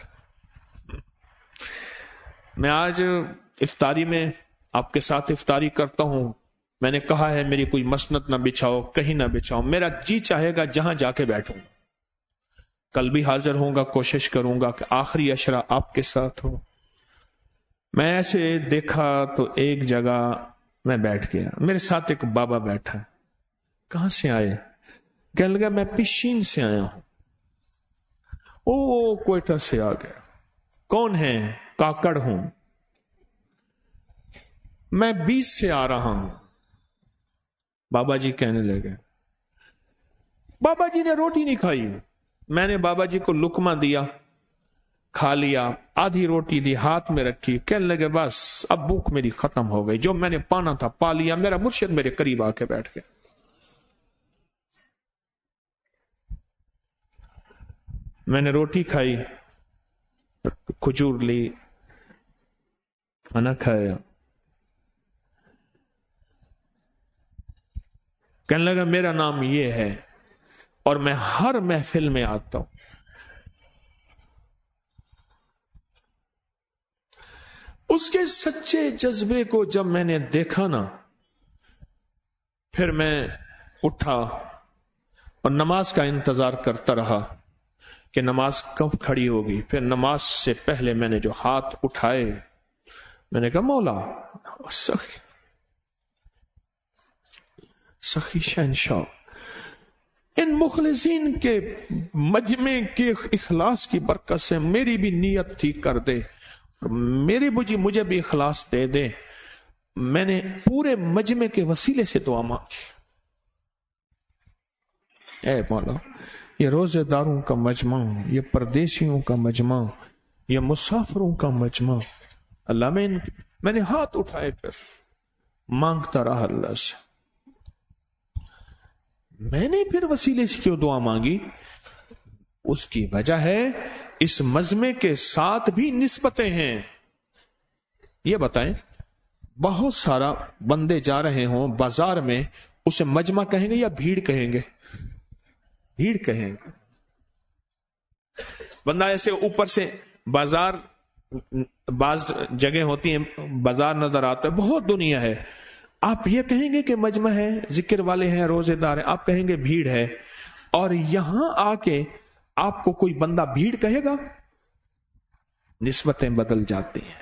میں آج افطاری میں آپ کے ساتھ افطاری کرتا ہوں، میں نے کہا ہے میری کوئی مسند نہ بچھاؤ، کہیں نہ بچھاؤ، میرا جی چاہے گا جہاں جا کے بیٹھوں، کل بھی حاضر ہوں گا، کوشش کروں گا کہ آخری عشرہ آپ کے ساتھ ہو۔ میں ایسے دیکھا تو ایک جگہ میں بیٹھ گیا، میرے ساتھ ایک بابا بیٹھا ہے، کہاں سے آئے؟ کہنے لگا میں پشین سے آیا ہوں۔ او کوئٹہ سے آ گیا۔ کون ہے؟ کاکڑ ہوں۔ میں بیس سے آ رہا ہوں۔ بابا جی کہنے لگے، بابا جی نے روٹی نہیں کھائی۔ میں نے بابا جی کو لقمہ دیا، کھا لیا، آدھی روٹی دی ہاتھ میں رکھی، کہنے لگے بس اب بھوک میری ختم ہو گئی، جو میں نے پانا تھا پا لیا، میرا مرشد میرے قریب آ کے بیٹھ گیا۔ میں نے روٹی کھائی، کھجور لی، کھانا کھایا، کہنے لگا میرا نام یہ ہے اور میں ہر محفل میں آتا ہوں۔ اس کے سچے جذبے کو جب میں نے دیکھا نا، پھر میں اٹھا اور نماز کا انتظار کرتا رہا کہ نماز کب کھڑی ہوگی۔ پھر نماز سے پہلے میں نے جو ہاتھ اٹھائے، میں نے کہا مولا سخی سخی شہنشاہ، ان مخلصین کے مجمع کے اخلاص کی برکت سے میری بھی نیت ٹھیک کر دے، میری بجی مجھے بھی اخلاص دے دے۔ میں نے پورے مجمع کے وسیلے سے دعا مانگی، اے مولا یہ روزے داروں کا مجمع، یہ پردیسیوں کا مجمع، یہ مسافروں کا مجمع، اللہ میں ان میں نے ہاتھ اٹھائے، پھر مانگتا رہا اللہ سے۔ میں نے پھر وسیلے سے کیوں دعا مانگی؟ اس کی وجہ ہے اس مجمع کے ساتھ بھی نسبتیں ہیں۔ یہ بتائیں بہت سارا بندے جا رہے ہوں بازار میں، اسے مجمع کہیں گے یا بھیڑ کہیں گے؟ بھیڑ کہیں گے۔ بندہ ایسے اوپر سے بازار، بعض جگہ ہوتی ہیں بازار نظر آتا ہے، بہت دنیا ہے، آپ یہ کہیں گے کہ مجمع ہے، ذکر والے ہیں، روزے دار ہیں، آپ کہیں گے بھیڑ ہے، اور یہاں آ کے آپ کو کوئی بندہ بھیڑ کہے گا؟ نسبتیں بدل جاتی ہیں۔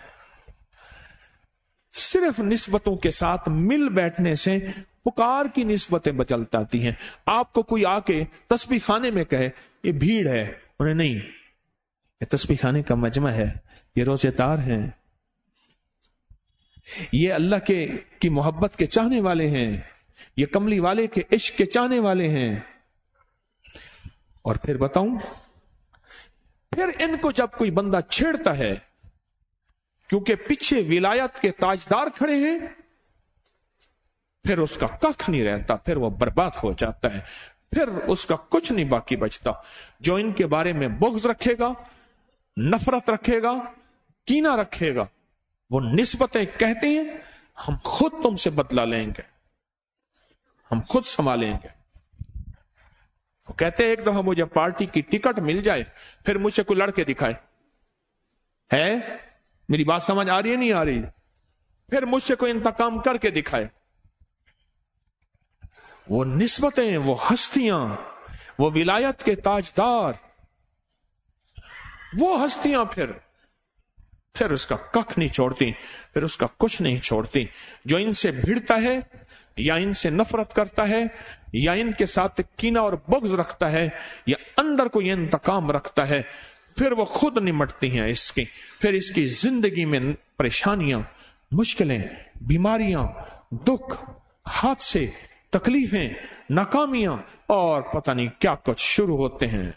صرف نسبتوں کے ساتھ مل بیٹھنے سے پکار کی نسبتیں بدل جاتی ہیں۔ آپ کو کوئی آ کے تسبیح خانے میں کہے یہ بھیڑ ہے، انہیں نہیں، یہ تسبیح خانے کا مجمع ہے، یہ روزے دار ہیں، یہ اللہ کے کی محبت کے چاہنے والے ہیں، یہ کملی والے کے عشق کے چاہنے والے ہیں۔ اور پھر بتاؤں، پھر ان کو جب کوئی بندہ چھیڑتا ہے، کیونکہ پیچھے ولایت کے تاجدار کھڑے ہیں، پھر اس کا ککھ نہیں رہتا، پھر وہ برباد ہو جاتا ہے، پھر اس کا کچھ نہیں باقی بچتا۔ جو ان کے بارے میں بغض رکھے گا، نفرت رکھے گا، کینہ رکھے گا، وہ نسبتیں کہتے ہیں ہم خود تم سے بدلہ لیں گے، ہم خود سنبھالیں گے۔ وہ کہتے ہیں ایک دفعہ مجھے پارٹی کی ٹکٹ مل جائے، پھر مجھ سے کوئی لڑکے دکھائے، ہے میری بات سمجھ آ رہی ہے نہیں آ رہی؟ پھر مجھ سے کوئی انتقام کر کے دکھائے. وہ نسبتیں، وہ ہستیاں، وہ ولایت کے تاجدار، وہ ہستیاں پھر پھر اس کا ککھ نہیں چھوڑتی، پھر اس کا کچھ نہیں چھوڑتی. جو ان سے بھیڑتا ہے یا ان سے نفرت کرتا ہے یا ان کے ساتھ کینہ اور بغض رکھتا ہے یا اندر کوئی انتقام رکھتا ہے، پھر وہ خود نمٹتی ہیں اس کی. پھر اس کی زندگی میں پریشانیاں، مشکلیں، بیماریاں، دکھ، حادثے، تکلیفیں، ناکامیاں اور پتہ نہیں کیا کچھ شروع ہوتے ہیں.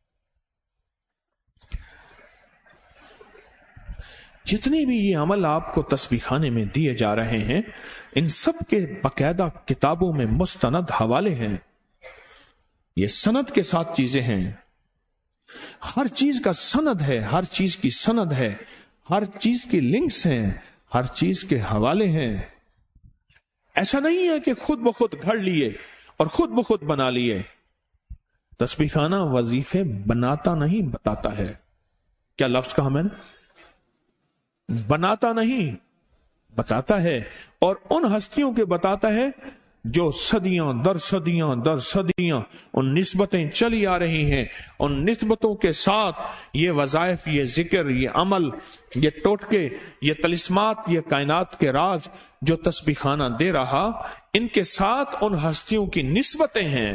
جتنے بھی یہ عمل آپ کو تسبیح خانے میں دیے جا رہے ہیں، ان سب کے باقاعدہ کتابوں میں مستند حوالے ہیں. یہ سند کے ساتھ چیزیں ہیں. ہر چیز کا سند ہے، ہر چیز کی سند ہے، ہر چیز کی لنکس ہیں، ہر چیز کے حوالے ہیں. ایسا نہیں ہے کہ خود بخود گھڑ لیے اور خود بخود بنا لیے. تسبیح خانہ وظیفے بناتا نہیں، بتاتا ہے. کیا لفظ کہا میں نے؟ بناتا نہیں، بتاتا ہے. اور ان ہستیوں کے بتاتا ہے جو صدیاں در صدیاں در صدیاں ان نسبتیں چلی آ رہی ہیں. ان نسبتوں کے ساتھ یہ وظائف، یہ ذکر، یہ عمل، یہ ٹوٹکے، یہ طلسمات، یہ کائنات کے راز جو تسبیح خانہ دے رہا، ان کے ساتھ ان ہستیوں کی نسبتیں ہیں.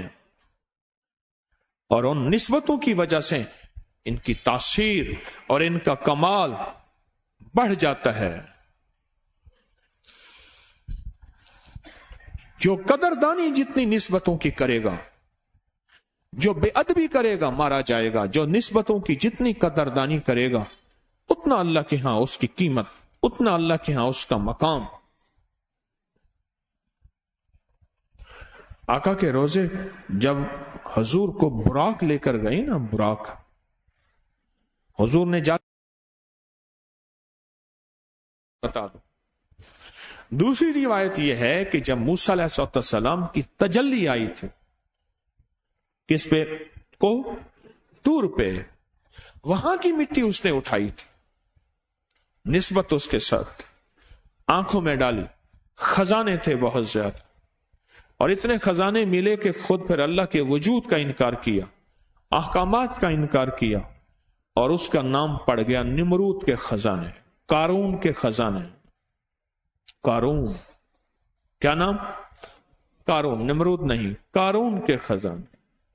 اور ان نسبتوں کی وجہ سے ان کی تاثیر اور ان کا کمال بڑھ جاتا ہے. جو قدردانی جتنی نسبتوں کی کرے گا، جو بے ادبی کرے گا مارا جائے گا. جو نسبتوں کی جتنی قدردانی کرے گا، اتنا اللہ کے ہاں اس کی قیمت، اتنا اللہ کے ہاں اس کا مقام. آقا کے روزے جب حضور کو براق لے کر گئے نا، براق حضور نے جا بتا دو. دوسری روایت یہ ہے کہ جب موسیٰ علیہ السلام کی تجلی آئی تھی، کس پہ؟ کو طور پہ، وہاں کی مٹی اس نے اٹھائی تھی، نسبت اس کے ساتھ آنکھوں میں ڈالی. خزانے تھے بہت زیادہ، اور اتنے خزانے ملے کہ خود پھر اللہ کے وجود کا انکار کیا، احکامات کا انکار کیا، اور اس کا نام پڑ گیا نمرود کے خزانے، قارون کے خزانے. قارون کیا نام؟ قارون، نمرود نہیں، قارون کے خزانے.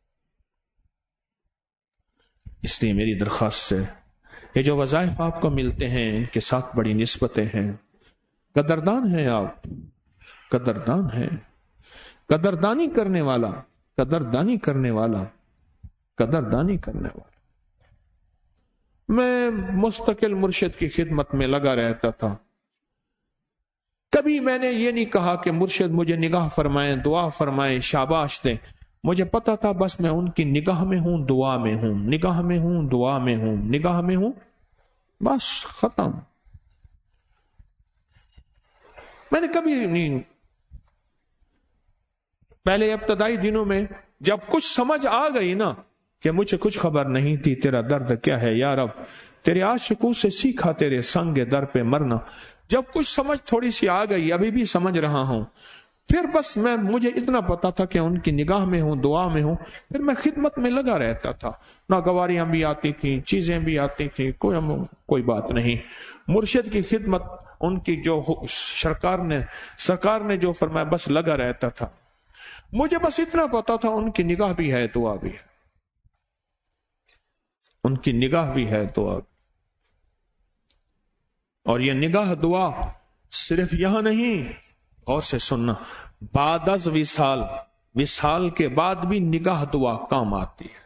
اس لیے میری درخواست ہے، یہ جو وظائف آپ کو ملتے ہیں ان کے ساتھ بڑی نسبتیں ہیں. قدردان ہیں آپ، قدردان ہیں. قدردانی کرنے والا، قدردانی کرنے والا، قدردانی کرنے والا. میں مستقل مرشد کی خدمت میں لگا رہتا تھا. کبھی میں نے یہ نہیں کہا کہ مرشد مجھے نگاہ فرمائیں، دعا فرمائیں، شاباش دیں. مجھے پتا تھا بس میں ان کی نگاہ میں ہوں، دعا میں ہوں، نگاہ میں ہوں، دعا میں ہوں، نگاہ میں ہوں، بس ختم. میں نے کبھی نہیں، پہلے ابتدائی دنوں میں جب کچھ سمجھ آ گئی نا کہ مجھے کچھ خبر نہیں تھی، تیرا درد کیا ہے یا رب، تیرے عاشقوں سے سیکھا تیرے سنگ در پہ مرنا. جب کچھ سمجھ تھوڑی سی آ گئی، ابھی بھی سمجھ رہا ہوں، پھر بس میں مجھے اتنا پتا تھا کہ ان کی نگاہ میں ہوں، دعا میں ہوں. پھر میں خدمت میں لگا رہتا تھا. ناگواریاں بھی آتی تھیں، چیزیں بھی آتی تھیں، کوئی کوئی بات نہیں. مرشد کی خدمت، ان کی جو سرکار نے سرکار نے جو فرمایا، بس لگا رہتا تھا. مجھے بس اتنا پتا تھا ان کی نگاہ بھی ہے، دعا بھی ہے، ان کی نگاہ بھی ہے، دعا بھی. اور یہ نگاہ دعا صرف یہاں نہیں، اور سے سننا، بعد از وصال، وصال کے بعد بھی نگاہ دعا کام آتی ہے.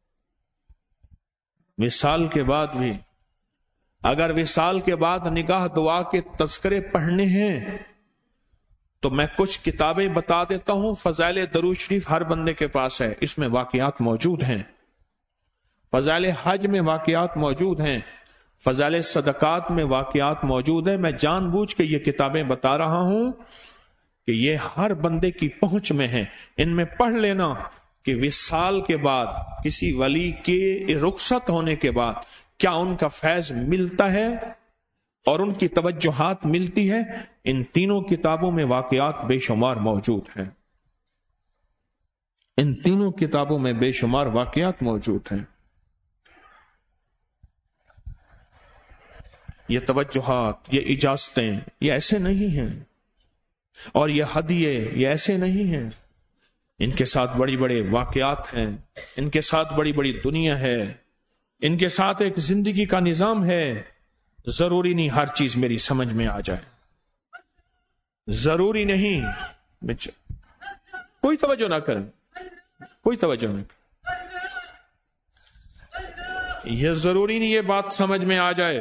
وصال کے بعد بھی، اگر وصال کے بعد نگاہ دعا کے تذکرے پڑھنے ہیں تو میں کچھ کتابیں بتا دیتا ہوں. فضائل درود شریف ہر بندے کے پاس ہے، اس میں واقعات موجود ہیں. فضائل حج میں واقعات موجود ہیں، فضائل صدقات میں واقعات موجود ہیں. میں جان بوجھ کے یہ کتابیں بتا رہا ہوں کہ یہ ہر بندے کی پہنچ میں ہیں. ان میں پڑھ لینا کہ وصال کے بعد، کسی ولی کے رخصت ہونے کے بعد کیا ان کا فیض ملتا ہے. اور ان کی توجہات ملتی ہے. ان تینوں کتابوں میں واقعات بے شمار موجود ہیں. ان تینوں کتابوں میں بے شمار واقعات موجود ہیں. یہ توجہات، یہ اجازتیں، یہ ایسے نہیں ہیں، اور یہ ہدیے یہ ایسے نہیں ہیں. ان کے ساتھ بڑی بڑے واقعات ہیں، ان کے ساتھ بڑی بڑی دنیا ہے، ان کے ساتھ ایک زندگی کا نظام ہے. ضروری نہیں ہر چیز میری سمجھ میں آ جائے، ضروری نہیں. کوئی توجہ نہ کریں، کوئی توجہ نہ کریں. یہ ضروری نہیں یہ بات سمجھ میں آ جائے.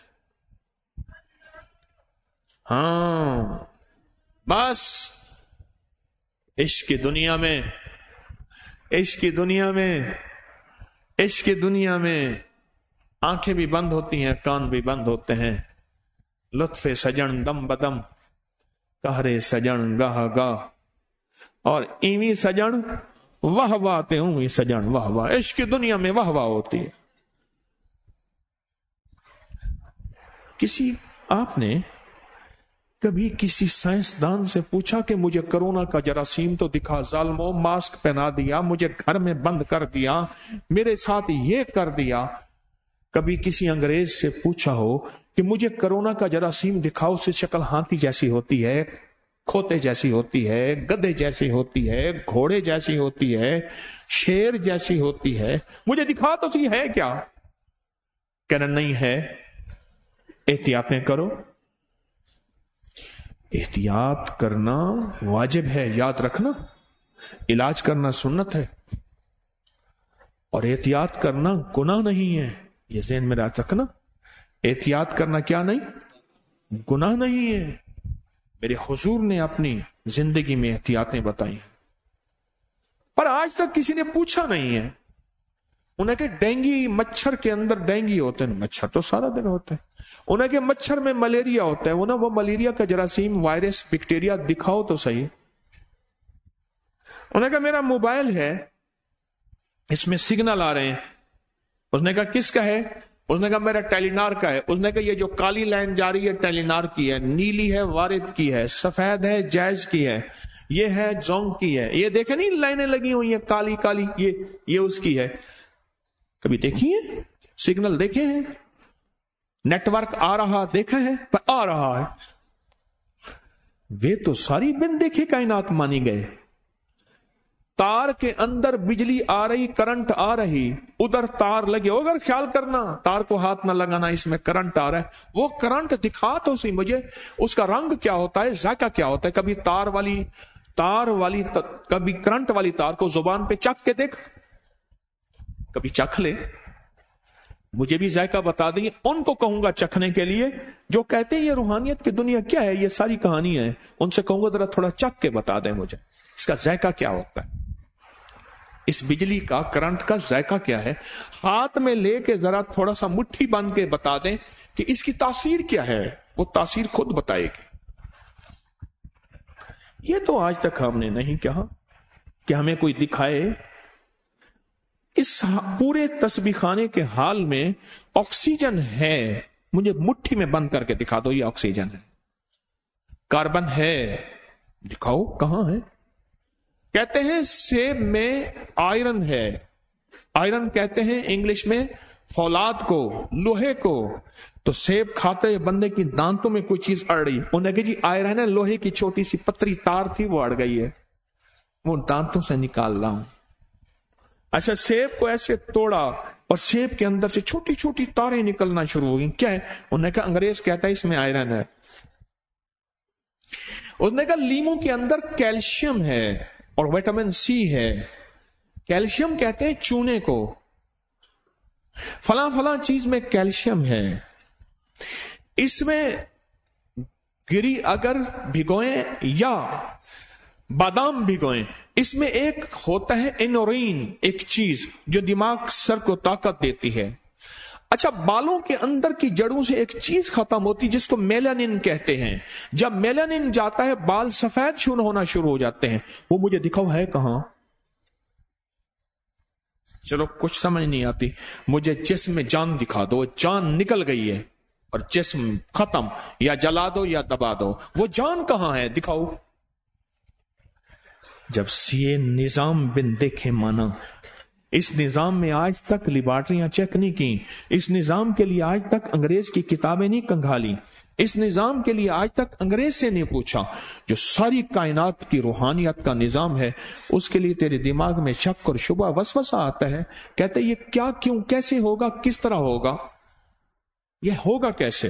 ہاں بس عشق کی دنیا میں، عشق کی دنیا میں، عشق کی دنیا میں آنکھیں بھی بند ہوتی ہیں، کان بھی بند ہوتے ہیں. لطف سجن دم بدم، کہرے سجن گاہ گاہ، اور ایویں سجن واہ واہ تے ہوں سجن واہ واہ. عشق کی دنیا میں واہ واہ ہوتی ہے. کسی آپ نے کبھی کسی سائنسدان سے پوچھا کہ مجھے کرونا کا جراثیم تو دکھا، ظالموں ماسک پہنا دیا، مجھے گھر میں بند کر دیا، میرے ساتھ یہ کر دیا. کبھی کسی انگریز سے پوچھا ہو کہ مجھے کرونا کا جراثیم دکھاؤ، سے شکل ہاتھی جیسی ہوتی ہے، کھوتے جیسی ہوتی ہے، گدھے جیسی ہوتی ہے، گھوڑے جیسی ہوتی ہے، شیر جیسی ہوتی ہے، مجھے دکھا تو سی ہے کیا؟ کہنا نہیں ہے. احتیاطیں کرو. احتیاط کرنا واجب ہے، یاد رکھنا. علاج کرنا سنت ہے، اور احتیاط کرنا گناہ نہیں ہے. یہ ذہن میں یاد رکھنا. احتیاط کرنا کیا نہیں؟ گناہ نہیں ہے. میرے حضور نے اپنی زندگی میں احتیاطیں بتائی، پر آج تک کسی نے پوچھا نہیں ہے. انہیں کہ ڈینگی مچھر کے اندر ڈینگی ہوتے ہیں، مچھر تو سارا دن ہوتے ہیں. انہیں کہ مچھر میں ملیریا ہوتا ہے، انہیں وہ ملیریا کا جراثیم، وائرس، بیکٹیریا دکھاؤ تو صحیح. انہیں کہا میرا موبائل ہے، اس میں سگنل آ رہے ہیں. اس نے کہا کس کا ہے؟ اس نے کہا میرا ٹیلی نار کا ہے. اس نے کہا یہ جو کالی لائن جا رہی ہے ٹیلی نار کی ہے، نیلی ہے وارد کی ہے، سفید ہے جائز کی ہے، یہ ہے زونگ کی ہے. یہ دیکھیں نہیں لائنیں لگی ہوئی ہیں کالی کالی، یہ یہ اس کی ہے. کبھی دیکھی ہے؟ سگنل دیکھے ہیں؟ نیٹ ورک آ رہا دیکھا ہے؟ آ رہا ہے. وہ تو ساری بن دیکھے کائنات مانی گئے. تار کے اندر بجلی آ رہی، کرنٹ آ رہی، ادھر تار لگے، اگر خیال کرنا تار کو ہاتھ نہ لگانا، اس میں کرنٹ آ رہا ہے. وہ کرنٹ دکھا تو سی مجھے، اس کا رنگ کیا ہوتا ہے، ذائقہ کیا ہوتا ہے. کبھی تار والی تار والی کبھی کرنٹ والی تار کو زبان پہ چکھ کے دیکھ، کبھی چکھ لے. مجھے بھی ذائقہ بتا دیں. ان کو کہوں گا چکھنے کے لیے جو کہتے ہیں یہ روحانیت کی دنیا کیا ہے، یہ ساری کہانیاں ہیں. ان سے کہوں گا ذرا تھوڑا چکھ کے بتا دیں مجھے اس کا ذائقہ کیا ہوتا ہے، اس بجلی کا، کرنٹ کا ذائقہ کیا ہے. ہاتھ میں لے کے ذرا تھوڑا سا مٹھی باندھ کے بتا دیں کہ اس کی تاثیر کیا ہے. وہ تاثیر خود بتائے گی. یہ تو آج تک ہم نے نہیں کہا کہ ہمیں کوئی دکھائے. اس پورے تسبیح خانے کے حال میں آکسیجن ہے، مجھے مٹھی میں بند کر کے دکھا دو یہ آکسیجن ہے. کاربن ہے، دکھاؤ کہاں ہے. کہتے ہیں سیب میں آئرن ہے. آئرن کہتے ہیں انگلش میں فولاد کو، لوہے کو. تو سیب کھاتے بندے کی دانتوں میں کوئی چیز اڑ رہی، انہیں کہ جی آئرن ہے، لوہے کی چھوٹی سی پتری تار تھی وہ اڑ گئی ہے، وہ دانتوں سے نکال رہا ہوں. اچھا سیب کو ایسے توڑا اور سیب کے اندر سے چھوٹی چھوٹی تاریں نکلنا شروع ہو گئی. کیا ہے؟ انہوں نے کہا انگریز کہتا ہے اس میں آئرن ہے. اس نے کہا لیمو کے اندر کیلشیم ہے اور وٹامن سی ہے. کیلشیم کہتے ہیں چونے کو، فلاں فلاں چیز میں کیلشیم ہے. اس میں گری اگر بھگوئیں یا بادام بھگوئیں، اس میں ایک ہوتا ہے انورین، ایک چیز جو دماغ سر کو طاقت دیتی ہے. اچھا بالوں کے اندر کی جڑوں سے ایک چیز ختم ہوتی جس کو میلانین کہتے ہیں. جب میلانین جاتا ہے بال سفید شون ہونا شروع ہو جاتے ہیں. وہ مجھے دکھاؤ ہے کہاں. چلو کچھ سمجھ نہیں آتی، مجھے جسم میں جان دکھا دو. جان نکل گئی ہے، اور جسم ختم، یا جلا دو یا دبا دو. وہ جان کہاں ہے؟ دکھاؤ. جب یہ نظام بن دیکھے مانا، اس نظام میں آج تک لیبارٹریاں چیک نہیں کی، اس نظام کے لیے آج تک انگریز کی کتابیں نہیں کنگھالی، اس نظام کے لیے آج تک انگریز سے نہیں پوچھا. جو ساری کائنات کی روحانیت کا نظام ہے، اس کے لیے تیرے دماغ میں شک اور شبہ وسوسہ آتا ہے، کہتے یہ کیا، کیوں، کیسے ہوگا، کس طرح ہوگا، یہ ہوگا کیسے؟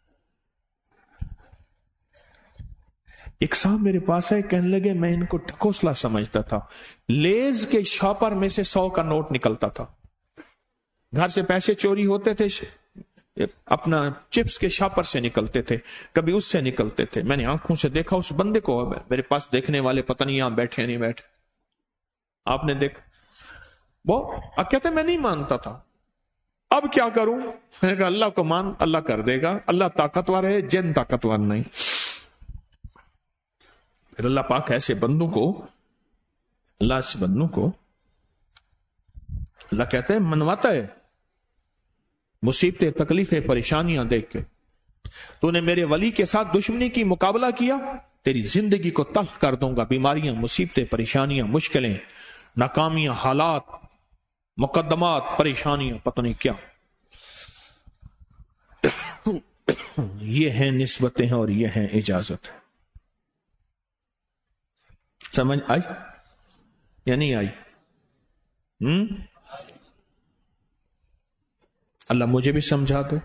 ایک صاحب میرے پاس ہے، کہنے لگے میں ان کو ٹھکوسلا سمجھتا تھا. لیز کے شاپر میں سے سو کا نوٹ نکلتا تھا. گھر سے پیسے چوری ہوتے تھے، اپنا چپس کے شاپر سے نکلتے تھے، کبھی اس سے نکلتے تھے. میں نے آنکھوں سے دیکھا اس بندے کو. میرے پاس دیکھنے والے پتہ نہیں یہاں بیٹھے نہیں بیٹھے، آپ نے دیکھا. وہ کہتے میں نہیں مانتا تھا، اب کیا کروں؟ میں نے کہا اللہ کو مان، اللہ کر دے گا. اللہ طاقتور ہے، جن طاقتور نہیں. پھر اللہ پاک ایسے بندوں کو، اللہ سے بندوں کو اللہ کہتے ہیں منواتا ہے. مصیبتیں، تکلیفیں، پریشانیاں دیکھ کے تو نے میرے ولی کے ساتھ دشمنی کی، مقابلہ کیا، تیری زندگی کو تلخ کر دوں گا. بیماریاں، مصیبتیں، پریشانیاں، مشکلیں، ناکامیاں، حالات، مقدمات، پریشانیاں، پتہ نہیں کیا. یہ ہیں نسبتیں اور یہ ہیں اجازت. سمجھ آئی یا نہیں آئی؟ ہم اللہ مجھے بھی سمجھا دے.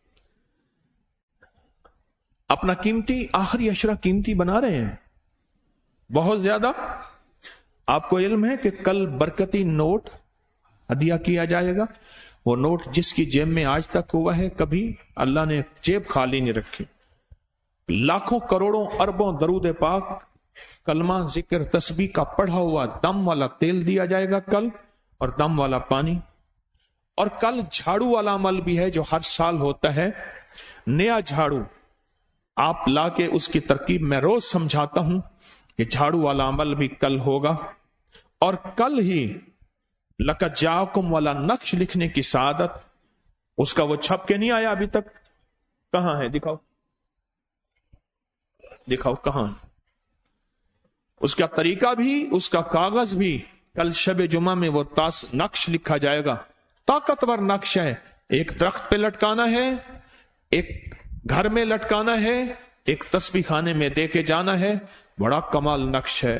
اپنا قیمتی آخری اشرا قیمتی بنا رہے ہیں بہت زیادہ. آپ کو علم ہے کہ کل برکتی نوٹ ہدیہ کیا جائے گا. وہ نوٹ جس کی جیب میں آج تک ہوا ہے، کبھی اللہ نے جیب خالی نہیں رکھی. لاکھوں کروڑوں اربوں درود پاک، کلمہ، ذکر، تسبیح کا پڑھا ہوا دم والا تیل دیا جائے گا کل، اور دم والا پانی. اور کل جھاڑو والا عمل بھی ہے جو ہر سال ہوتا ہے. نیا جھاڑو آپ لا کے اس کی ترکیب میں روز سمجھاتا ہوں کہ جھاڑو والا عمل بھی کل ہوگا. اور کل ہی لقد جاءکم والا نقش لکھنے کی سعادت، اس کا وہ چھپ کے نہیں آیا ابھی تک. کہاں ہے؟ دکھاؤ دکھاؤ کہاں. اس کا طریقہ بھی، اس کا کاغذ بھی کل شب جمعہ میں وہ تاس نقش لکھا جائے گا. طاقتور نقش ہے. ایک درخت پہ لٹکانا ہے، ایک گھر میں لٹکانا ہے، ایک تسبیح خانے میں دے کے جانا ہے. بڑا کمال نقش ہے.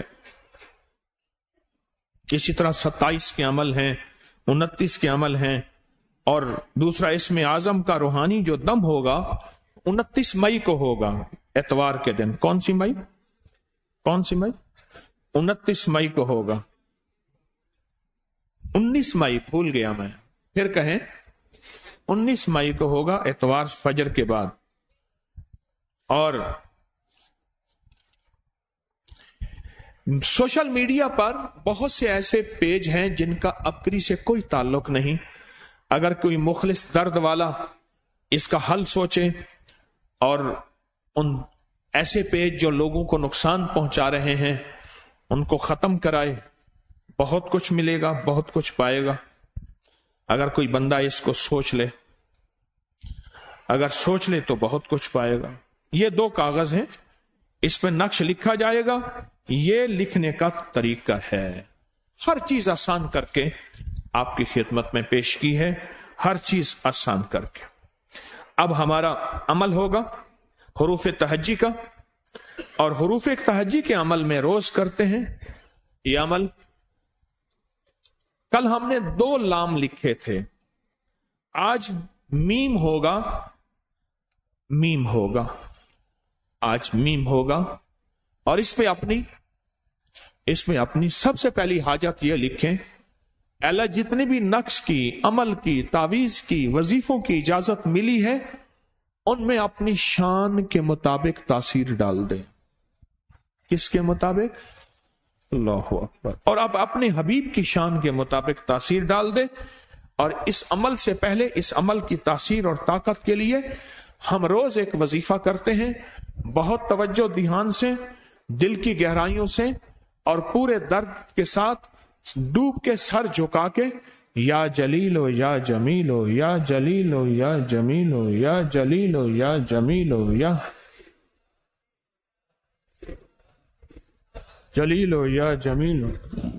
اسی طرح ستائیس کے عمل ہیں، انتیس کے عمل ہیں. اور دوسرا اسم اعظم کا روحانی جو دم ہوگا انتیس مئی کو ہوگا، اتوار کے دن. کون سی مئی؟ کون سی مئی؟ انتیس مئی کو ہوگا. انیس مئی بھول گیا میں، پھر کہیں انیس مئی کو ہوگا، اتوار فجر کے بعد. اور سوشل میڈیا پر بہت سے ایسے پیج ہیں جن کا عبقری سے کوئی تعلق نہیں. اگر کوئی مخلص درد والا اس کا حل سوچے اور ان ایسے پیج جو لوگوں کو نقصان پہنچا رہے ہیں ان کو ختم کرائے، بہت کچھ ملے گا، بہت کچھ پائے گا. اگر کوئی بندہ اس کو سوچ لے، اگر سوچ لے تو بہت کچھ پائے گا. یہ دو کاغذ ہیں، اس پہ نقش لکھا جائے گا. یہ لکھنے کا طریقہ ہے. ہر چیز آسان کر کے آپ کی خدمت میں پیش کی ہے، ہر چیز آسان کر کے. اب ہمارا عمل ہوگا حروف تہجی کا، اور حروف تہجی کے عمل میں روز کرتے ہیں یہ عمل. کل ہم نے دو لام لکھے تھے، آج میم ہوگا، میم ہوگا، آج میم ہوگا. اور اس پہ اپنی اس میں اپنی سب سے پہلی حاجت یہ لکھیں، اللہ جتنے بھی نقش کی، عمل کی، تعویذ کی، وظیفوں کی اجازت ملی ہے ان میں اپنی شان کے مطابق تاثیر ڈال دیں. کس کے مطابق؟ اللہ اکبر. اور اب اپنے حبیب کی شان کے مطابق تاثیر ڈال دیں. اور اس عمل سے پہلے، اس عمل کی تاثیر اور طاقت کے لیے ہم روز ایک وظیفہ کرتے ہیں، بہت توجہ دھیان سے، دل کی گہرائیوں سے اور پورے درد کے ساتھ ڈوب کے سر جھکا کے یا جلیلو یا جمیلو یا جلیلو یا جمیلو یا جلیلو یا جمیلو یا جلیلو یا جمیلو.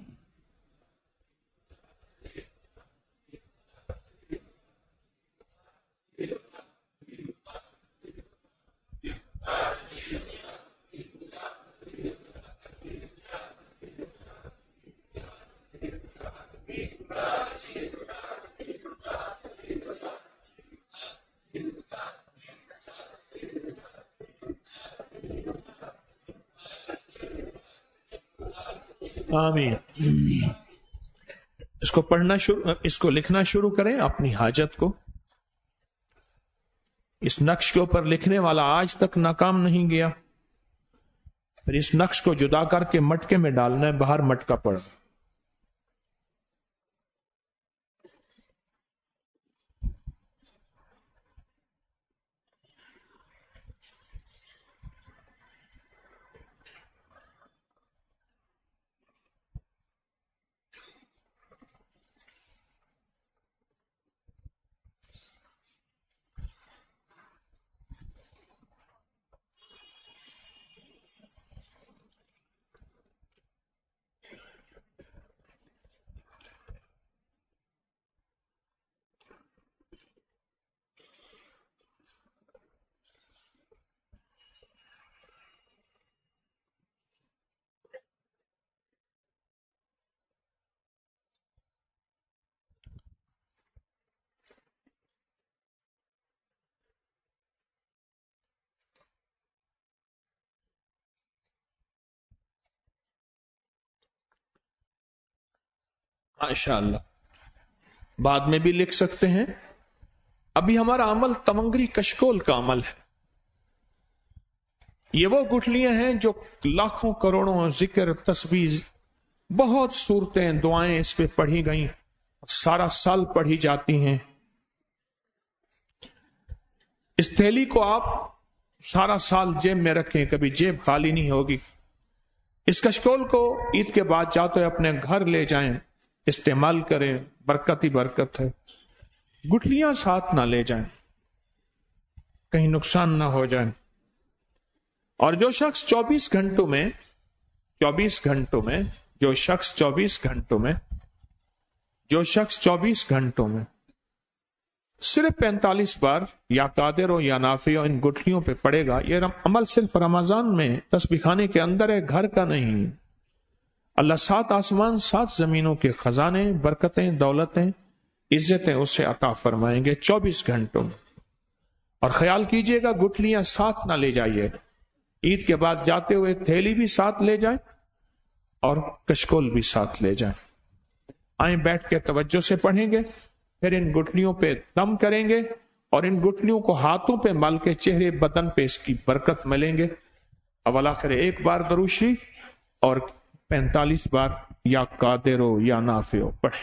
آمین. اس کو پڑھنا شروع اس کو لکھنا شروع کریں اپنی حاجت کو. اس نقش کے اوپر لکھنے والا آج تک ناکام نہیں گیا. پھر اس نقش کو جدا کر کے مٹکے میں ڈالنا ہے، باہر مٹکا پڑ. ماشاء اللہ. بعد میں بھی لکھ سکتے ہیں. ابھی ہمارا عمل تمنگری کشکول کا عمل ہے. یہ وہ گٹھلیاں ہیں جو لاکھوں کروڑوں ذکر تسبیح بہت صورتیں دعائیں اس پہ پڑھی گئیں، سارا سال پڑھی جاتی ہیں. اس تھیلی کو آپ سارا سال جیب میں رکھیں، کبھی جیب خالی نہیں ہوگی. اس کشکول کو عید کے بعد جاتے اپنے گھر لے جائیں، استعمال کریں، برکت ہی برکت ہے. گٹھلیاں ساتھ نہ لے جائیں، کہیں نقصان نہ ہو جائیں. اور جو شخص چوبیس گھنٹوں میں چوبیس گھنٹوں میں جو شخص چوبیس گھنٹوں میں جو شخص چوبیس گھنٹوں میں صرف پینتالیس بار یا قادر ہو یا نافع ہو ان گٹھلیوں پہ پڑے گا، یہ عمل صرف رمضان میں تسبیح خانے کے اندر ہے، گھر کا نہیں. اللہ سات آسمان سات زمینوں کے خزانے، برکتیں، دولتیں، عزتیں اسے عطا فرمائیں گے چوبیس گھنٹوں میں. اور خیال کیجئے گا گٹھلیاں ساتھ نہ لے جائیے. عید کے بعد جاتے ہوئے تھیلی بھی ساتھ لے جائیں اور کشکول بھی ساتھ لے جائیں. آئیں بیٹھ کے توجہ سے پڑھیں گے، پھر ان گٹھلیوں پہ دم کریں گے اور ان گٹھلیوں کو ہاتھوں پہ مل کے چہرے بدن پہ اس کی برکت ملیں گے. اول آخر ایک بار درود شریف اور پینتالیس بار یا قادر ہو یا نافع ہو پڑھیں.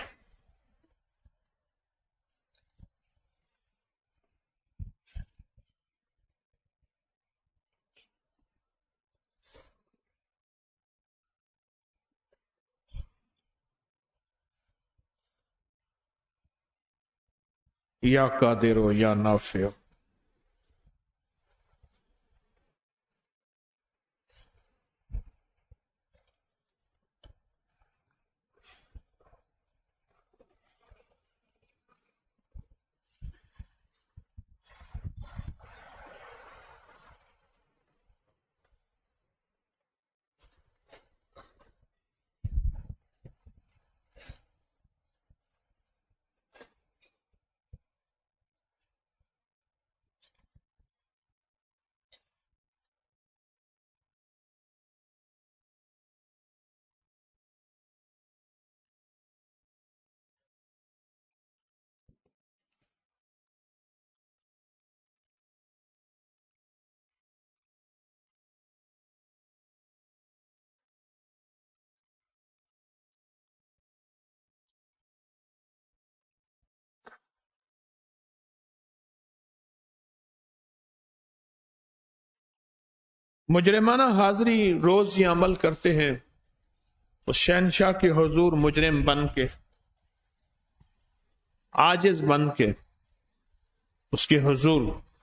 یا قادر ہو یا نافع ہو. مجرمانہ حاضری روز یہ عمل کرتے ہیں اس شہنشاہ کے حضور مجرم بن کے. आजिज बन के उसके हुजूर,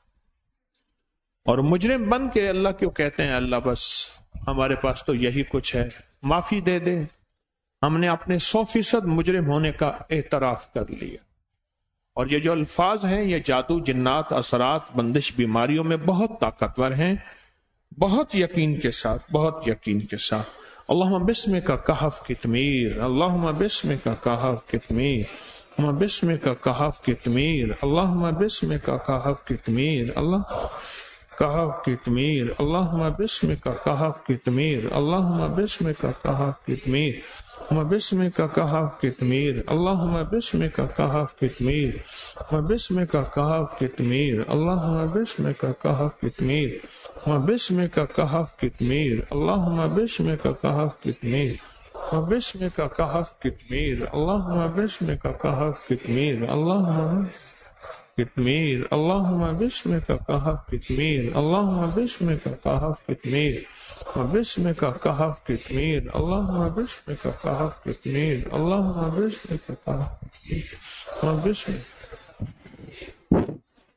और मुजरिम बन के अल्लाह क्यों कहते हैं अल्लाह बस हमारे पास तो यही कुछ है, माफी दे दे। हमने अपने सौ फीसद मुजरिम होने का एतराफ कर लिया। और ये जो अल्फाज हैं ये जादू, जिन्नात, असरात, बंदिश, बीमारियों में बहुत ताकतवर हैं। बहुत यकीन के साथ, बहुत यकीन के साथ अल्लाहुम्मा बिस्मिका कहफ कितमीर, अल्लाहुम्मा बिस्मिका कहफ कितमीर, अल्लाहुम्मा बिस्मिका कहफ कितमीर, अल्लाहुम्मा बिस्मिका कहफ कितमीर, अल्लाह कहफ कितमीर, अल्लाहुम्मा बिस्मिका कहफ कितमीर, अल्लाहुम्मा बिस्मिका कहफ कितमीर, अल्लाहुम्मा बिस्मिका कहफ कितमीर, अल्लाहुम्मा बिस्मिका कहफ कितमीर, अल्लाहुम्मा बिस्मिका कहफ कितमीर, अल्लाहुम्मा बिस्मिका कहफ कितमीर, अल्लाहुम्मा बिस्मिका कहफ कितमीर, अल्लाहुम्मा बिस्मिका कहफ कितमीर, अल्लाहुम्मा बिस्मिका कहफ कितमीर, अल्लाहुम्मा बिस्मिका कहफ कितमीर, अल्लाहुम्मा कितमीर, अल्लाहुम्मा बिस्मिका कहफ कितमीर, अल्लाहुम्मा बिस्मिका कहफ कितमीर, बिस्मिका कहफ कितमीर, अल्लाहुम्मा बिस्मिका कहफ कितमीर, अल्लाहुम्मा बिस्मिका कहफ कितमीर, बिस्मिका।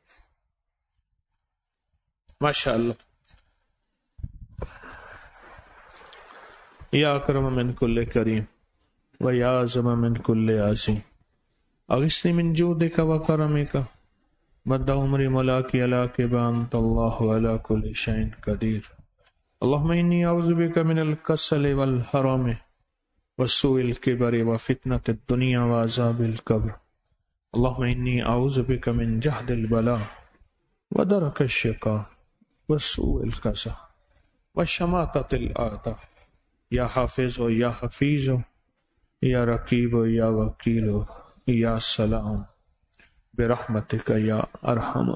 माशाअल्लाह। या अकरम मिन कुल्ले करीम व या अज़म मिन कुल्ले आज़ीम, अगिस्नी मिन जूदिका व करमिका मद्दा उमरी मलाकी अला के बांत अल्लाहु अला कुल्ली शैइन कदीर। अल्लाहुम्मा इन्नी अऊज़ु बिका मिनल कस्सली वल हरामी वस्सूइल किबरी व फितनतिद दुनिया व अज़ाबिल कब्र। अल्लाहुम्मा इन्नी अऊज़ु बिका मिन जहदिल बला व दरकिश शिक़ा व सूइल क़ज़ा व शमाततिल आदा। या हाफिज़ो या हफीज़ो या रकीबो या वकीलो या सलाम बिरहमतिका या अरहम।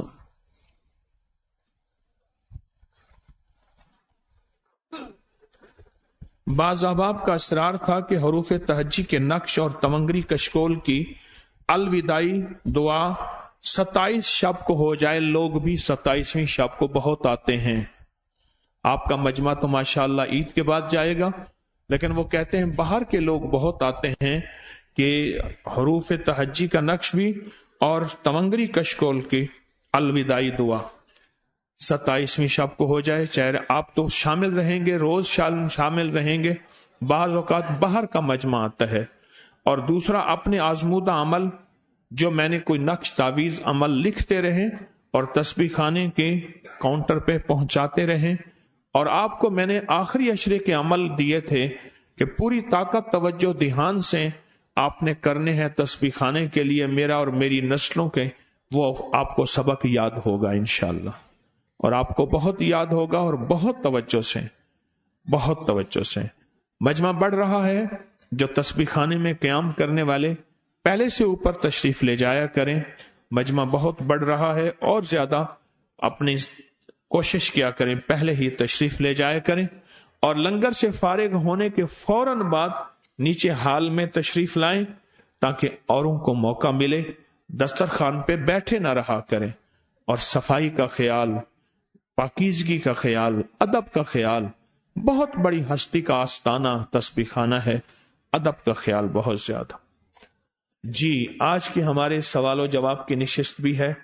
बाज़ अहबाब का असरार था कि हरूफ तहज्जी के नक्श और तवंगरी कशकोल की अलविदाई दुआ सत्ताईस शब को हो जाए। लोग भी सत्ताईसवीं शब को बहुत आते हैं। आपका मजमा तो माशाअल्लाह ईद के बाद जाएगा, लेकिन वो कहते हैं बाहर के लोग बहुत आते हैं कि हरूफ तहज्जी का नक्श भी और तवंगरी कशकोल की अलविदाई दुआ सत्ताईसवीं शब को हो जाए। चाहे आप तो शामिल रहेंगे, रोज शामिल रहेंगे, बाज़ औक़ात बाहर का मजमा आता है। और दूसरा, अपने आजमूदा अमल जो मैंने कोई नक्श तावीज अमल लिखते रहें और तस्बीह खाने के काउंटर पे पहुंचाते रहें। और आपको मैंने आखिरी अशरे के अमल दिए थे कि पूरी ताकत, तवज्जो, ध्यान से आपने करने हैं तस्बीह खाने के लिए। मेरा और मेरी नस्लों के वो आपको सबक याद होगा इंशाअल्लाह, और आपको बहुत याद होगा और बहुत तवज्जो से, बहुत तवज्जो से। मजमा बढ़ रहा है। जो तस्बीह खाने में क़याम करने वाले पहले से ऊपर तशरीफ ले जाया करें। मजमा बहुत बढ़ रहा है और ज्यादा अपनी कोशिश किया करें, पहले ही तशरीफ ले जाया करें। और लंगर से फारिग होने के फौरन बाद नीचे हाल में तशरीफ लाएं ताकि औरों को मौका मिले। दस्तरखान पे बैठे ना रहा करें। और सफाई का ख्याल, पाकीज़गी का ख्याल, अदब का ख्याल, बहुत बड़ी हस्ती का आस्ताना तस्बीह खाना है, अदब का ख्याल बहुत ज्यादा। जी, आज के हमारे सवालों जवाब की निशिस्त भी है।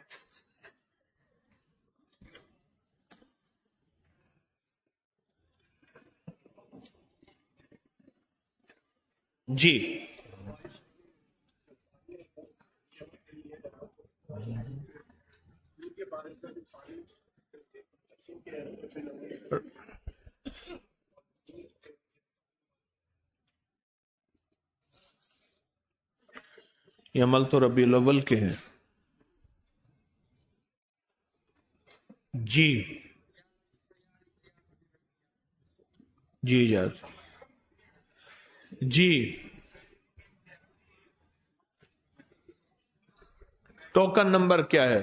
जी, ये अमल तो रबीउल अव्वल के हैं। जी जी जाज जी, टोकन नंबर क्या है?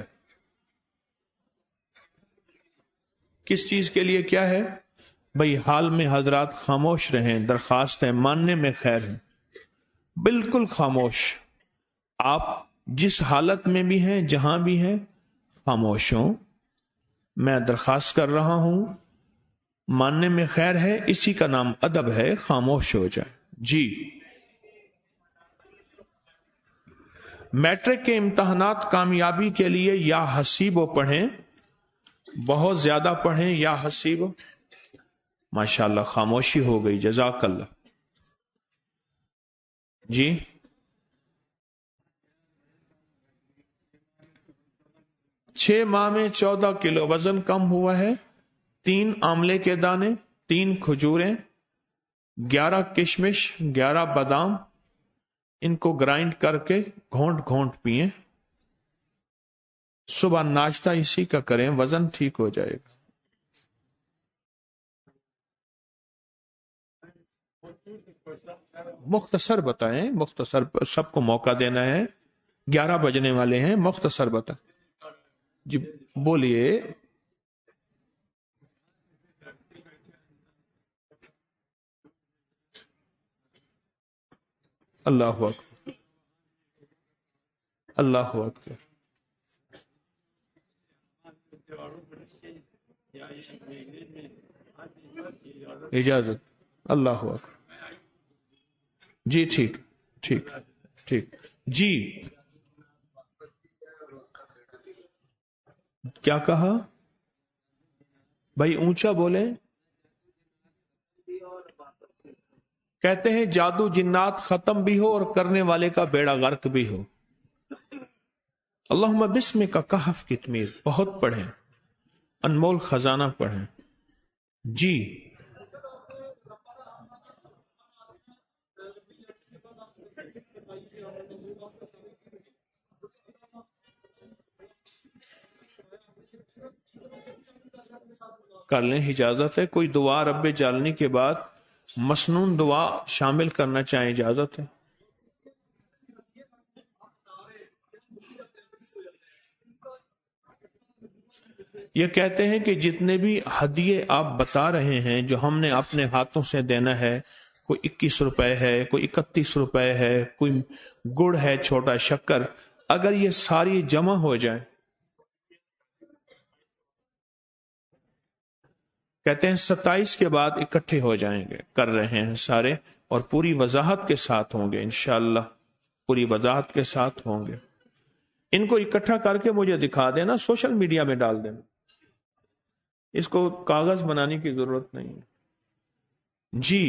किस चीज के लिए क्या है? भाई हाल में हजरात खामोश रहें, दरखास्त है, मानने में खैर है, बिल्कुल खामोश। आप जिस हालत में भी हैं, जहां भी हैं, खामोश हो। मैं दरखास्त कर रहा हूं, मानने में खैर है, इसी का नाम अदब है, खामोश हो जाए। जी, میٹرک کے امتحانات کامیابی کے لیے یا حسیبو پڑھیں، بہت زیادہ پڑھیں یا حسیبو؟ ماشاءاللہ خاموشی ہو گئی، جزاک اللہ. جی چھ ماہ میں چودہ کلو وزن کم ہوا ہے. تین آملے کے دانے، تین کھجوریں، گیارہ کشمش، گیارہ بادام، ان کو گرائنڈ کر کے گھونٹ گھونٹ پئیں. صبح ناشتہ اسی کا کریں، وزن ٹھیک ہو جائے گا. مختصر بتائیں، مختصر، سب کو موقع دینا ہے، گیارہ بجنے والے ہیں، مختصر بتائیں. جی بولیے. اللہ اکبر، اللہ اکبر. اجازت، اللہ اکبر. جی ٹھیک ٹھیک ٹھیک. جی کیا کہا بھائی؟ اونچا بولیں. کہتے ہیں جادو جنات ختم بھی ہو اور کرنے والے کا بیڑا غرق بھی ہو. اللہم بسم کا کہف کتمیر بہت پڑھیں، انمول خزانہ پڑھیں. جی کر لیں، اجازت ہے. کوئی دعا رب جالنی کے بعد مسنون دعا شامل کرنا چاہیں، اجازت ہے. یہ کہتے ہیں کہ جتنے بھی ہدیے آپ بتا رہے ہیں جو ہم نے اپنے ہاتھوں سے دینا ہے، کوئی اکیس روپے ہے، کوئی اکتیس روپے ہے، کوئی گڑ ہے، چھوٹا شکر، اگر یہ ساری جمع ہو جائیں، کہتے ہیں ستائیس کے بعد اکٹھے ہو جائیں گے. کر رہے ہیں سارے، اور پوری وضاحت کے ساتھ ہوں گے انشاءاللہ، پوری وضاحت کے ساتھ ہوں گے. ان کو اکٹھا کر کے مجھے دکھا دینا، سوشل میڈیا میں ڈال دینا، اس کو کاغذ بنانے کی ضرورت نہیں ہے. جی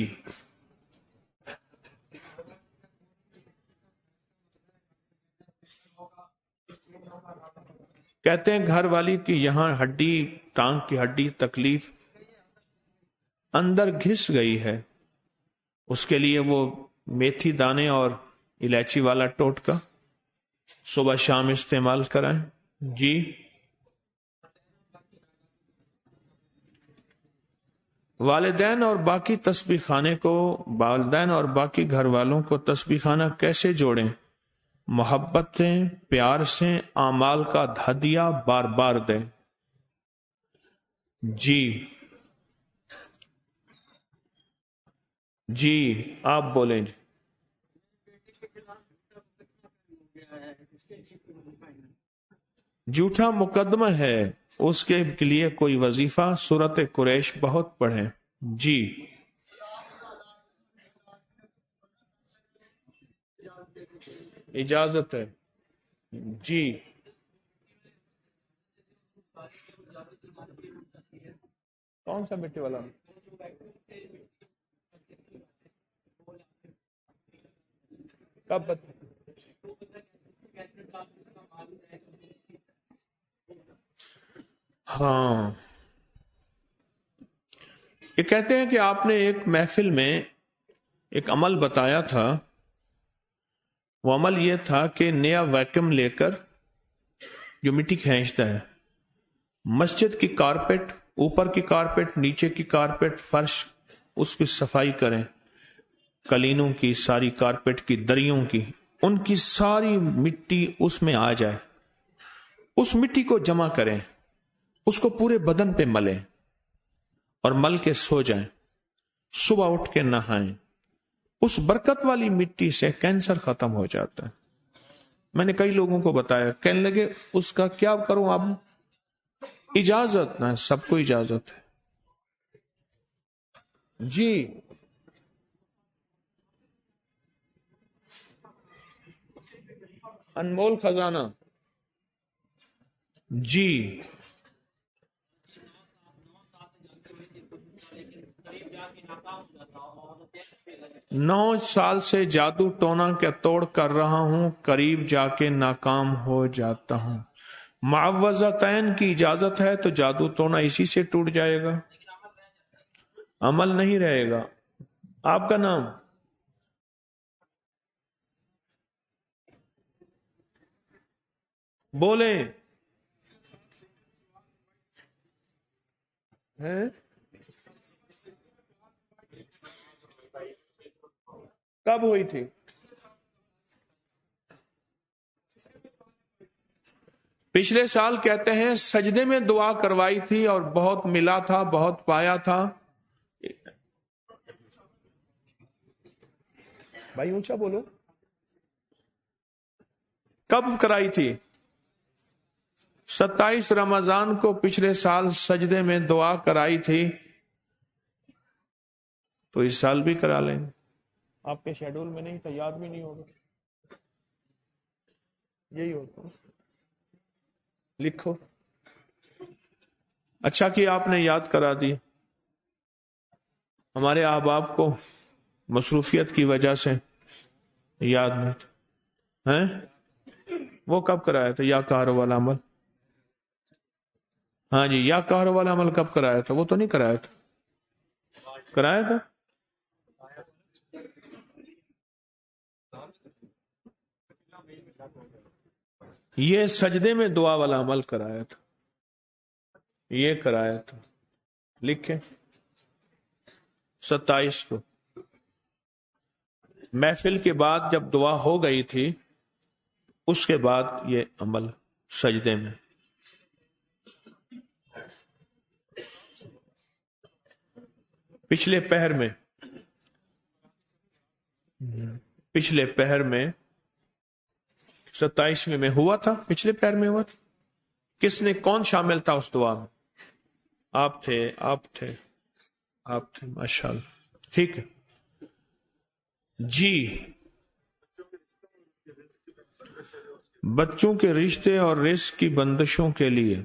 کہتے ہیں گھر والی کی یہاں ہڈی، ٹانگ کی ہڈی تکلیف اندر گھس گئی ہے، اس کے لیے وہ میتھی دانے اور الائچی والا ٹوٹکا صبح شام استعمال کرائیں. جی والدین اور باقی تسبیح خانے کو، والدین اور باقی گھر والوں کو تسبیح خانہ کیسے جوڑیں؟ محبتیں، پیار سے اعمال کا ہدیہ بار بار دیں. جی جی آپ بولیں. جھوٹا مقدمہ ہے، اس کے لیے کوئی وظیفہ سورت قریش بہت پڑھیں. جی اجازت ہے. جی کون سا مٹی والا؟ کب بت... ہاں یہ کہتے ہیں کہ آپ نے ایک محفل میں ایک عمل بتایا تھا، وہ عمل یہ تھا کہ نیا ویکیوم لے کر جو مٹی کھینچتا ہے، مسجد کی کارپیٹ، اوپر کی کارپیٹ، نیچے کی کارپیٹ، فرش، اس کی صفائی کریں، قالینوں کی، ساری کارپیٹ کی، دریوں کی، ان کی ساری مٹی اس میں آ جائے. اس مٹی کو جمع کریں، اس کو پورے بدن پہ ملیں اور مل کے سو جائیں. صبح اٹھ کے نہائیں. اس برکت والی مٹی سے کینسر ختم ہو جاتا ہے. میں نے کئی لوگوں کو بتایا، کہنے لگے اس کا کیا کروں اب؟ اجازت نہ، سب کو اجازت ہے. جی انمول خزانہ. جی نو سال سے جادو ٹونا کے توڑ کر رہا ہوں، قریب جا کے ناکام ہو جاتا ہوں. معوذتین کی اجازت ہے تو جادو ٹونا اسی سے ٹوٹ جائے گا، عمل نہیں رہے گا. آپ کا نام؟ بولیں. ہیں؟ کب ہوئی تھی؟ پچھلے سال کہتے ہیں سجدے میں دعا کروائی تھی اور بہت ملا تھا، بہت پایا تھا. بھائی اونچا بولو. کب کرائی تھی؟ ستائیس رمضان کو پچھلے سال سجدے میں دعا کرائی تھی، تو اس سال بھی کرا لیں گے. آپ کے شیڈول میں نہیں تھا، یاد بھی نہیں ہوگا. یہی ہوتا. لکھو. اچھا کہ آپ نے یاد کرا دی. ہمارے احباب کو مصروفیت کی وجہ سے یاد نہیں تھا. ہیں؟ وہ کب کرایا تھا یا کارو والا عمل؟ ہاں جی، یا کارو والا عمل کب کرایا تھا؟ وہ تو نہیں کرایا تھا. کرایا تھا. یہ سجدے میں دعا والا عمل کرایا تھا، یہ کرایا تھا. لکھیں. ستائیس کو محفل کے بعد جب دعا ہو گئی تھی، اس کے بعد یہ عمل سجدے میں. پچھلے پہر میں پچھلے پہر میں ستائیسویں میں ہوا تھا. پچھلے پہر میں ہوا تھا. کس نے، کون شامل تھا اس دعا میں؟ آپ تھے، آپ تھے، آپ تھے. ماشاء اللہ. ٹھیک ہے جی. بچوں کے رشتے اور رزق کی بندشوں کے لیے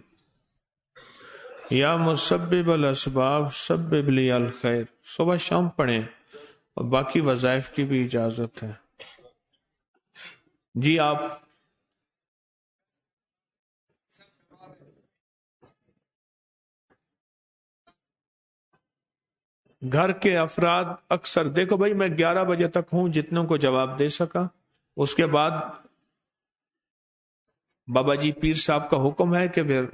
یا مسبب الاسباب سبب لی الخیر صبح شام پڑھیں، اور باقی وظائف کی بھی اجازت ہے. جی آپ گھر کے افراد اکثر دیکھو بھائی، میں گیارہ بجے تک ہوں، جتنوں کو جواب دے سکا. اس کے بعد بابا جی پیر صاحب کا حکم ہے کہ پھر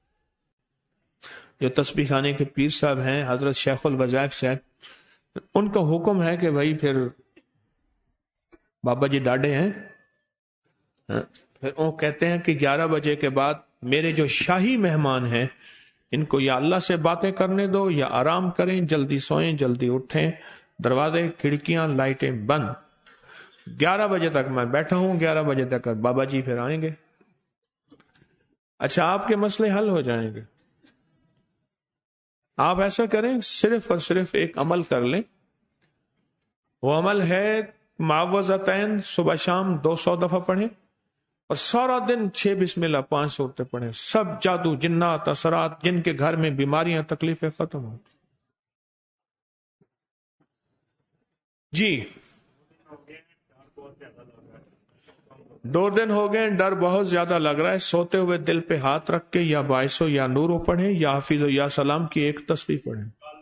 جو تسبیح خانے کے پیر صاحب ہیں حضرت شیخ الوظائف صاحب، ان کا حکم ہے کہ بھائی پھر بابا جی ڈاڈے ہیں، پھر وہ کہتے ہیں کہ گیارہ بجے کے بعد میرے جو شاہی مہمان ہیں ان کو یا اللہ سے باتیں کرنے دو یا آرام کریں، جلدی سوئیں جلدی اٹھیں، دروازے کھڑکیاں لائٹیں بند. گیارہ بجے تک میں بیٹھا ہوں، گیارہ بجے تک بابا جی پھر آئیں گے. اچھا آپ کے مسئلے حل ہو جائیں گے. آپ ایسا کریں، صرف اور صرف ایک عمل کر لیں. وہ عمل ہے معوذتین، صبح شام دو سو دفعہ پڑھیں، اور سارا دن چھ بسم اللہ پانچ سورتیں پڑھیں. سب جادو جنات اثرات جن کے گھر میں بیماریاں تکلیفیں ختم ہوں. جی دو دن ہو گئے، ڈر بہت زیادہ لگ رہا ہے. سوتے ہوئے دل پہ ہاتھ رکھ کے یا باعثو یا نورو پڑھیں، یا حافظ و یا سلام کی ایک تسبیح پڑھیں.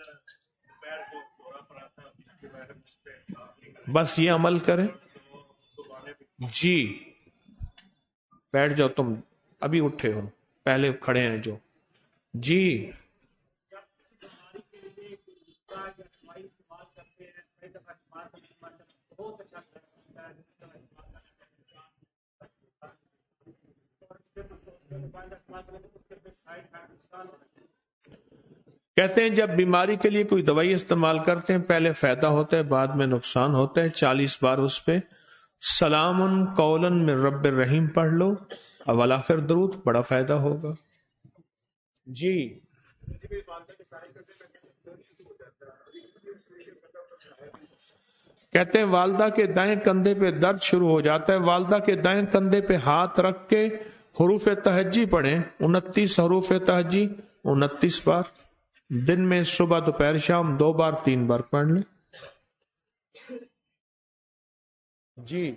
بس یہ عمل کریں. جی بیٹھ جاؤ، تم ابھی اٹھے ہو، پہلے کھڑے ہیں جو. جی کہتے ہیں جب بیماری کے لیے کوئی دوائی استعمال کرتے ہیں پہلے فائدہ ہوتا ہے، بعد میں نقصان ہوتا ہے. چالیس بار اس پہ سلام قولا من رب الرحیم پڑھ لو، اول آخر درود، بڑا فائدہ ہوگا. جی کہتے ہیں والدہ کے دائیں کندھے پہ درد شروع ہو جاتا ہے. والدہ کے دائیں کندھے پہ ہاتھ رکھ کے حروف تہجی پڑھیں. انتیس حروف تہجی انتیس بار دن میں صبح دوپہر شام دو بار تین بار پڑھ لیں. جی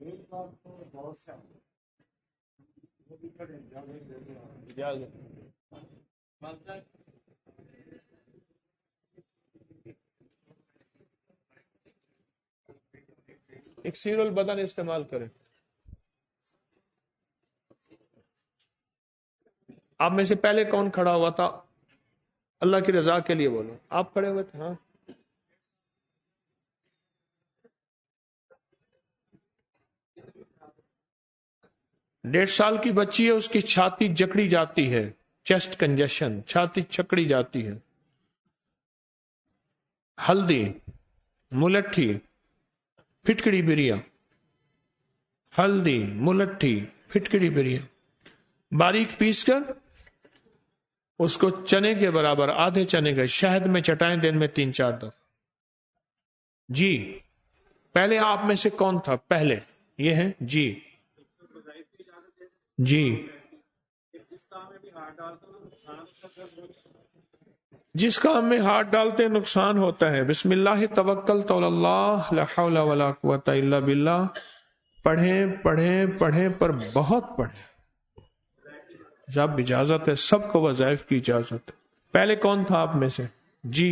اکسیر البدن استعمال کریں. آپ میں سے پہلے کون کھڑا ہوا تھا؟ اللہ کی رضا کے لیے بولو. آپ کھڑے ہوئے تھے؟ ہاں ڈیڑھ سال کی بچی ہے، اس کی چھاتی جکڑی جاتی ہے، چیسٹ کنجیشن، چھاتی چکڑی جاتی ہے. ہلدی، ملٹھی، پھٹکڑی بریا. ہلدی، ملٹھی، پھٹکڑی بریا باریک پیس کر اس کو چنے کے برابر آدھے چنے کے شہد میں چٹائیں دن میں تین چار دفعہ. جی پہلے آپ میں سے کون تھا؟ پہلے یہ ہے جی جی جس کام میں ہاتھ ڈالتے نقصان ہوتا ہے. بسم اللہ توکلت علی اللہ لا حول ولا قوت الا باللہ. پڑھیں پڑھیں پڑھیں پر بہت پڑھیں. جب اجازت ہے، سب کو وظائف کی اجازت ہے. پہلے کون تھا آپ میں سے؟ جی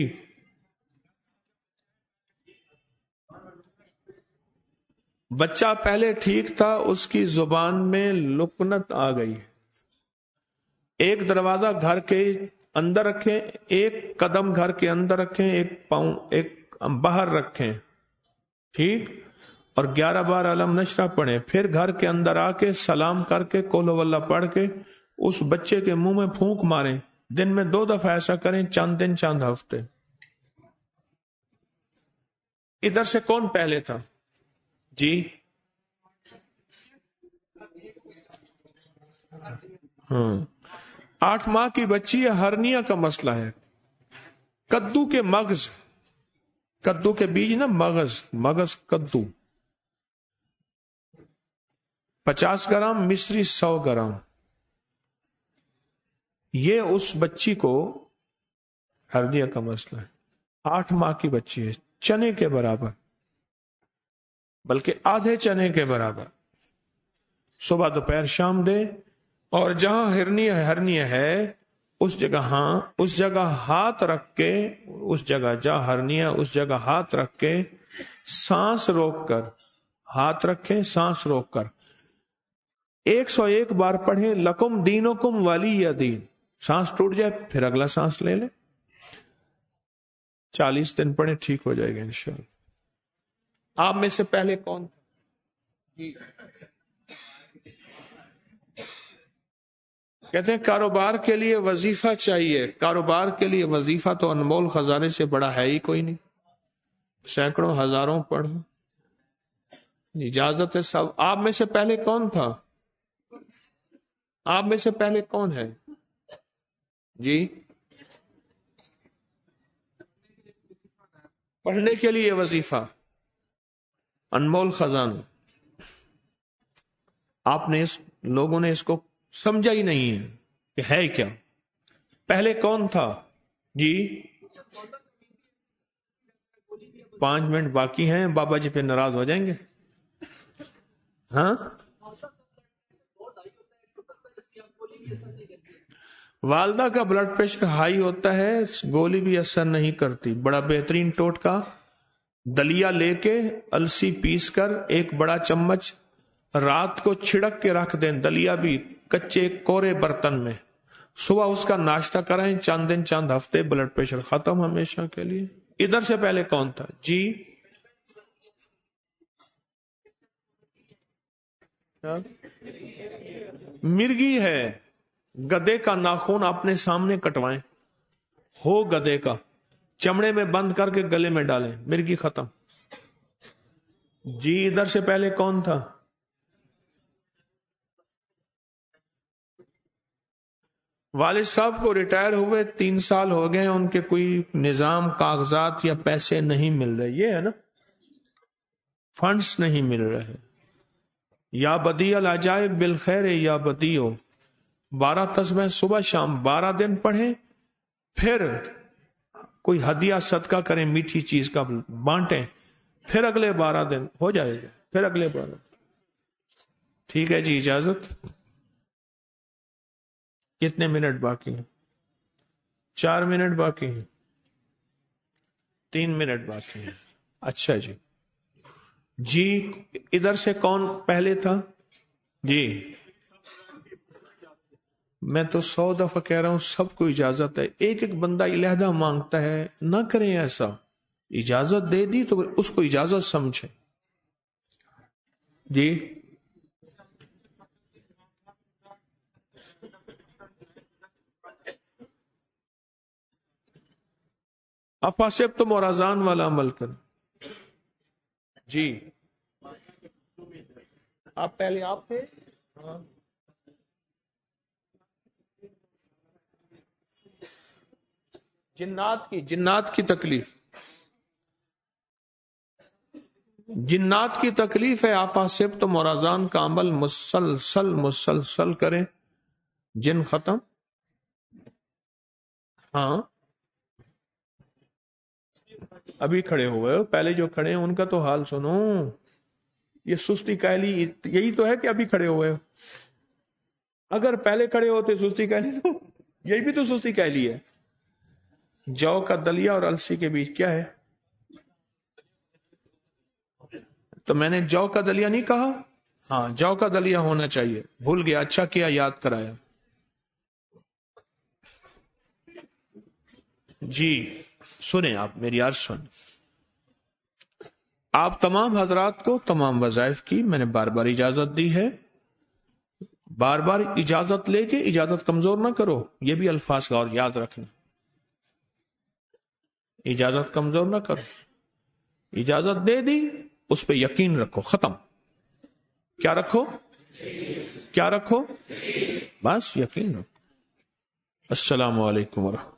بچہ پہلے ٹھیک تھا، اس کی زبان میں لکنت آ گئی. ایک دروازہ گھر کے اندر رکھیں، ایک قدم گھر کے اندر رکھیں، ایک پاؤں ایک باہر رکھیں، ٹھیک، اور گیارہ بار علم نشرہ پڑھیں. پھر گھر کے اندر آ کے سلام کر کے قول واللہ پڑھ کے اس بچے کے منہ میں پھونک ماریں. دن میں دو دفعہ ایسا کریں، چاند دن چاند ہفتے. ادھر سے کون پہلے تھا؟ جی ہاں آٹھ ماہ کی بچی ہے، ہرنیا کا مسئلہ ہے. کدو کے مغز، کدو کے بیج نا، مغز مغز کدو پچاس گرام، مصری سو گرام. یہ اس بچی کو ہرنیا کا مسئلہ ہے. آٹھ ماہ کی بچی ہے، چنے کے برابر، بلکہ آدھے چنے کے برابر صبح دوپہر شام دے. اور جہاں ہرنیا ہرنیا ہے اس جگہ ہاں اس جگہ ہاتھ رکھ کے، اس جگہ جہاں ہرنیا اس جگہ ہاتھ رکھ کے سانس روک کر، ہاتھ رکھیں سانس روک کر ایک سو ایک بار پڑھیں لکم دینکم ولی یا دین. سانس ٹوٹ جائے پھر اگلا سانس لے لیں. چالیس دن پڑھیں، ٹھیک ہو جائے گا انشاءاللہ. آپ میں سے پہلے کون تھا؟ کہتے ہیں کاروبار کے لیے وظیفہ چاہیے. کاروبار کے لیے وظیفہ تو انمول خزانے سے بڑا ہے ہی کوئی نہیں. سینکڑوں ہزاروں پڑھ، اجازت ہے سب. آپ میں سے پہلے کون تھا؟ آپ میں سے پہلے کون ہے؟ جی پڑھنے کے لیے وظیفہ انمول خزانہ. آپ نے اس لوگوں نے اس کو سمجھا ہی نہیں ہے کہ ہے کیا. پہلے کون تھا؟ جی پانچ منٹ باقی ہیں، بابا جی پہ ناراض ہو جائیں گے. ہاں والدہ کا بلڈ پریشر ہائی ہوتا ہے، گولی بھی اثر نہیں کرتی. بڑا بہترین ٹوٹکا، دلیا لے کے السی پیس کر ایک بڑا چمچ رات کو چھڑک کے رکھ دیں، دلیا بھی کچے کورے برتن میں. صبح اس کا ناشتہ کرائیں، چند دن چند ہفتے بلڈ پریشر ختم ہمیشہ کے لیے. ادھر سے پہلے کون تھا؟ جی مرگی ہے، گدے کا ناخن اپنے سامنے کٹوائیں، ہو گدے کا، چمڑے میں بند کر کے گلے میں ڈالیں، مرگی ختم. جی ادھر سے پہلے کون تھا؟ والد صاحب کو ریٹائر ہوئے تین سال ہو گئے، ان کے کوئی نظام کاغذات یا پیسے نہیں مل رہے، یہ ہے نا، فنڈز نہیں مل رہے. یا بدیع العجائب بالخیر یا بدیع، بارہ تسبیح صبح شام بارہ دن پڑھیں، پھر کوئی ہدیہ صدقہ کریں، میٹھی چیز کا بانٹیں، پھر اگلے بارہ دن ہو جائے گا، پھر اگلے بارہ. ٹھیک ہے جی، اجازت. کتنے منٹ باقی ہیں؟ چار منٹ باقی ہیں، تین منٹ باقی ہیں. اچھا جی جی ادھر سے کون پہلے تھا؟ جی میں تو سو دفعہ کہہ رہا ہوں سب کو اجازت ہے، ایک ایک بندہ علیحدہ مانگتا ہے، نہ کریں ایسا. اجازت دے دی تو اس کو اجازت سمجھیں. جی افاسب تو مرازان والا عمل کریں. جی آپ پہلے آپ تھے. ہاں جنات کی جنات کی تکلیف جنات کی تکلیف ہے. آفاسب تو مرازان کا عمل مسلسل مسلسل کریں، جن ختم. ہاں ابھی کھڑے ہوئے ہو، پہلے جو کھڑے ہیں ان کا تو حال سنو. یہ سستی کہلی یہی تو ہے کہ ابھی کھڑے ہوئے ہو. اگر پہلے کھڑے ہوتے سستی کہلی تو یہی بھی تو سستی کہلی ہے. جو کا دلیا اور السی کے بیچ کیا ہے؟ تو میں نے جو کا دلیا نہیں کہا؟ ہاں جو کا دلیا ہونا چاہیے. بھول گیا، اچھا کیا یاد کرایا. جی سنیں آپ میری عرض سن. آپ تمام حضرات کو تمام وظائف کی میں نے بار بار اجازت دی ہے. بار بار اجازت لے کے اجازت کمزور نہ کرو، یہ بھی الفاظ کا اور یاد رکھنا. اجازت کمزور نہ کرو، اجازت دے دی اس پہ یقین رکھو، ختم. کیا رکھو؟ کیا رکھو؟ بس یقین رکھو. السلام علیکم ورحمۃ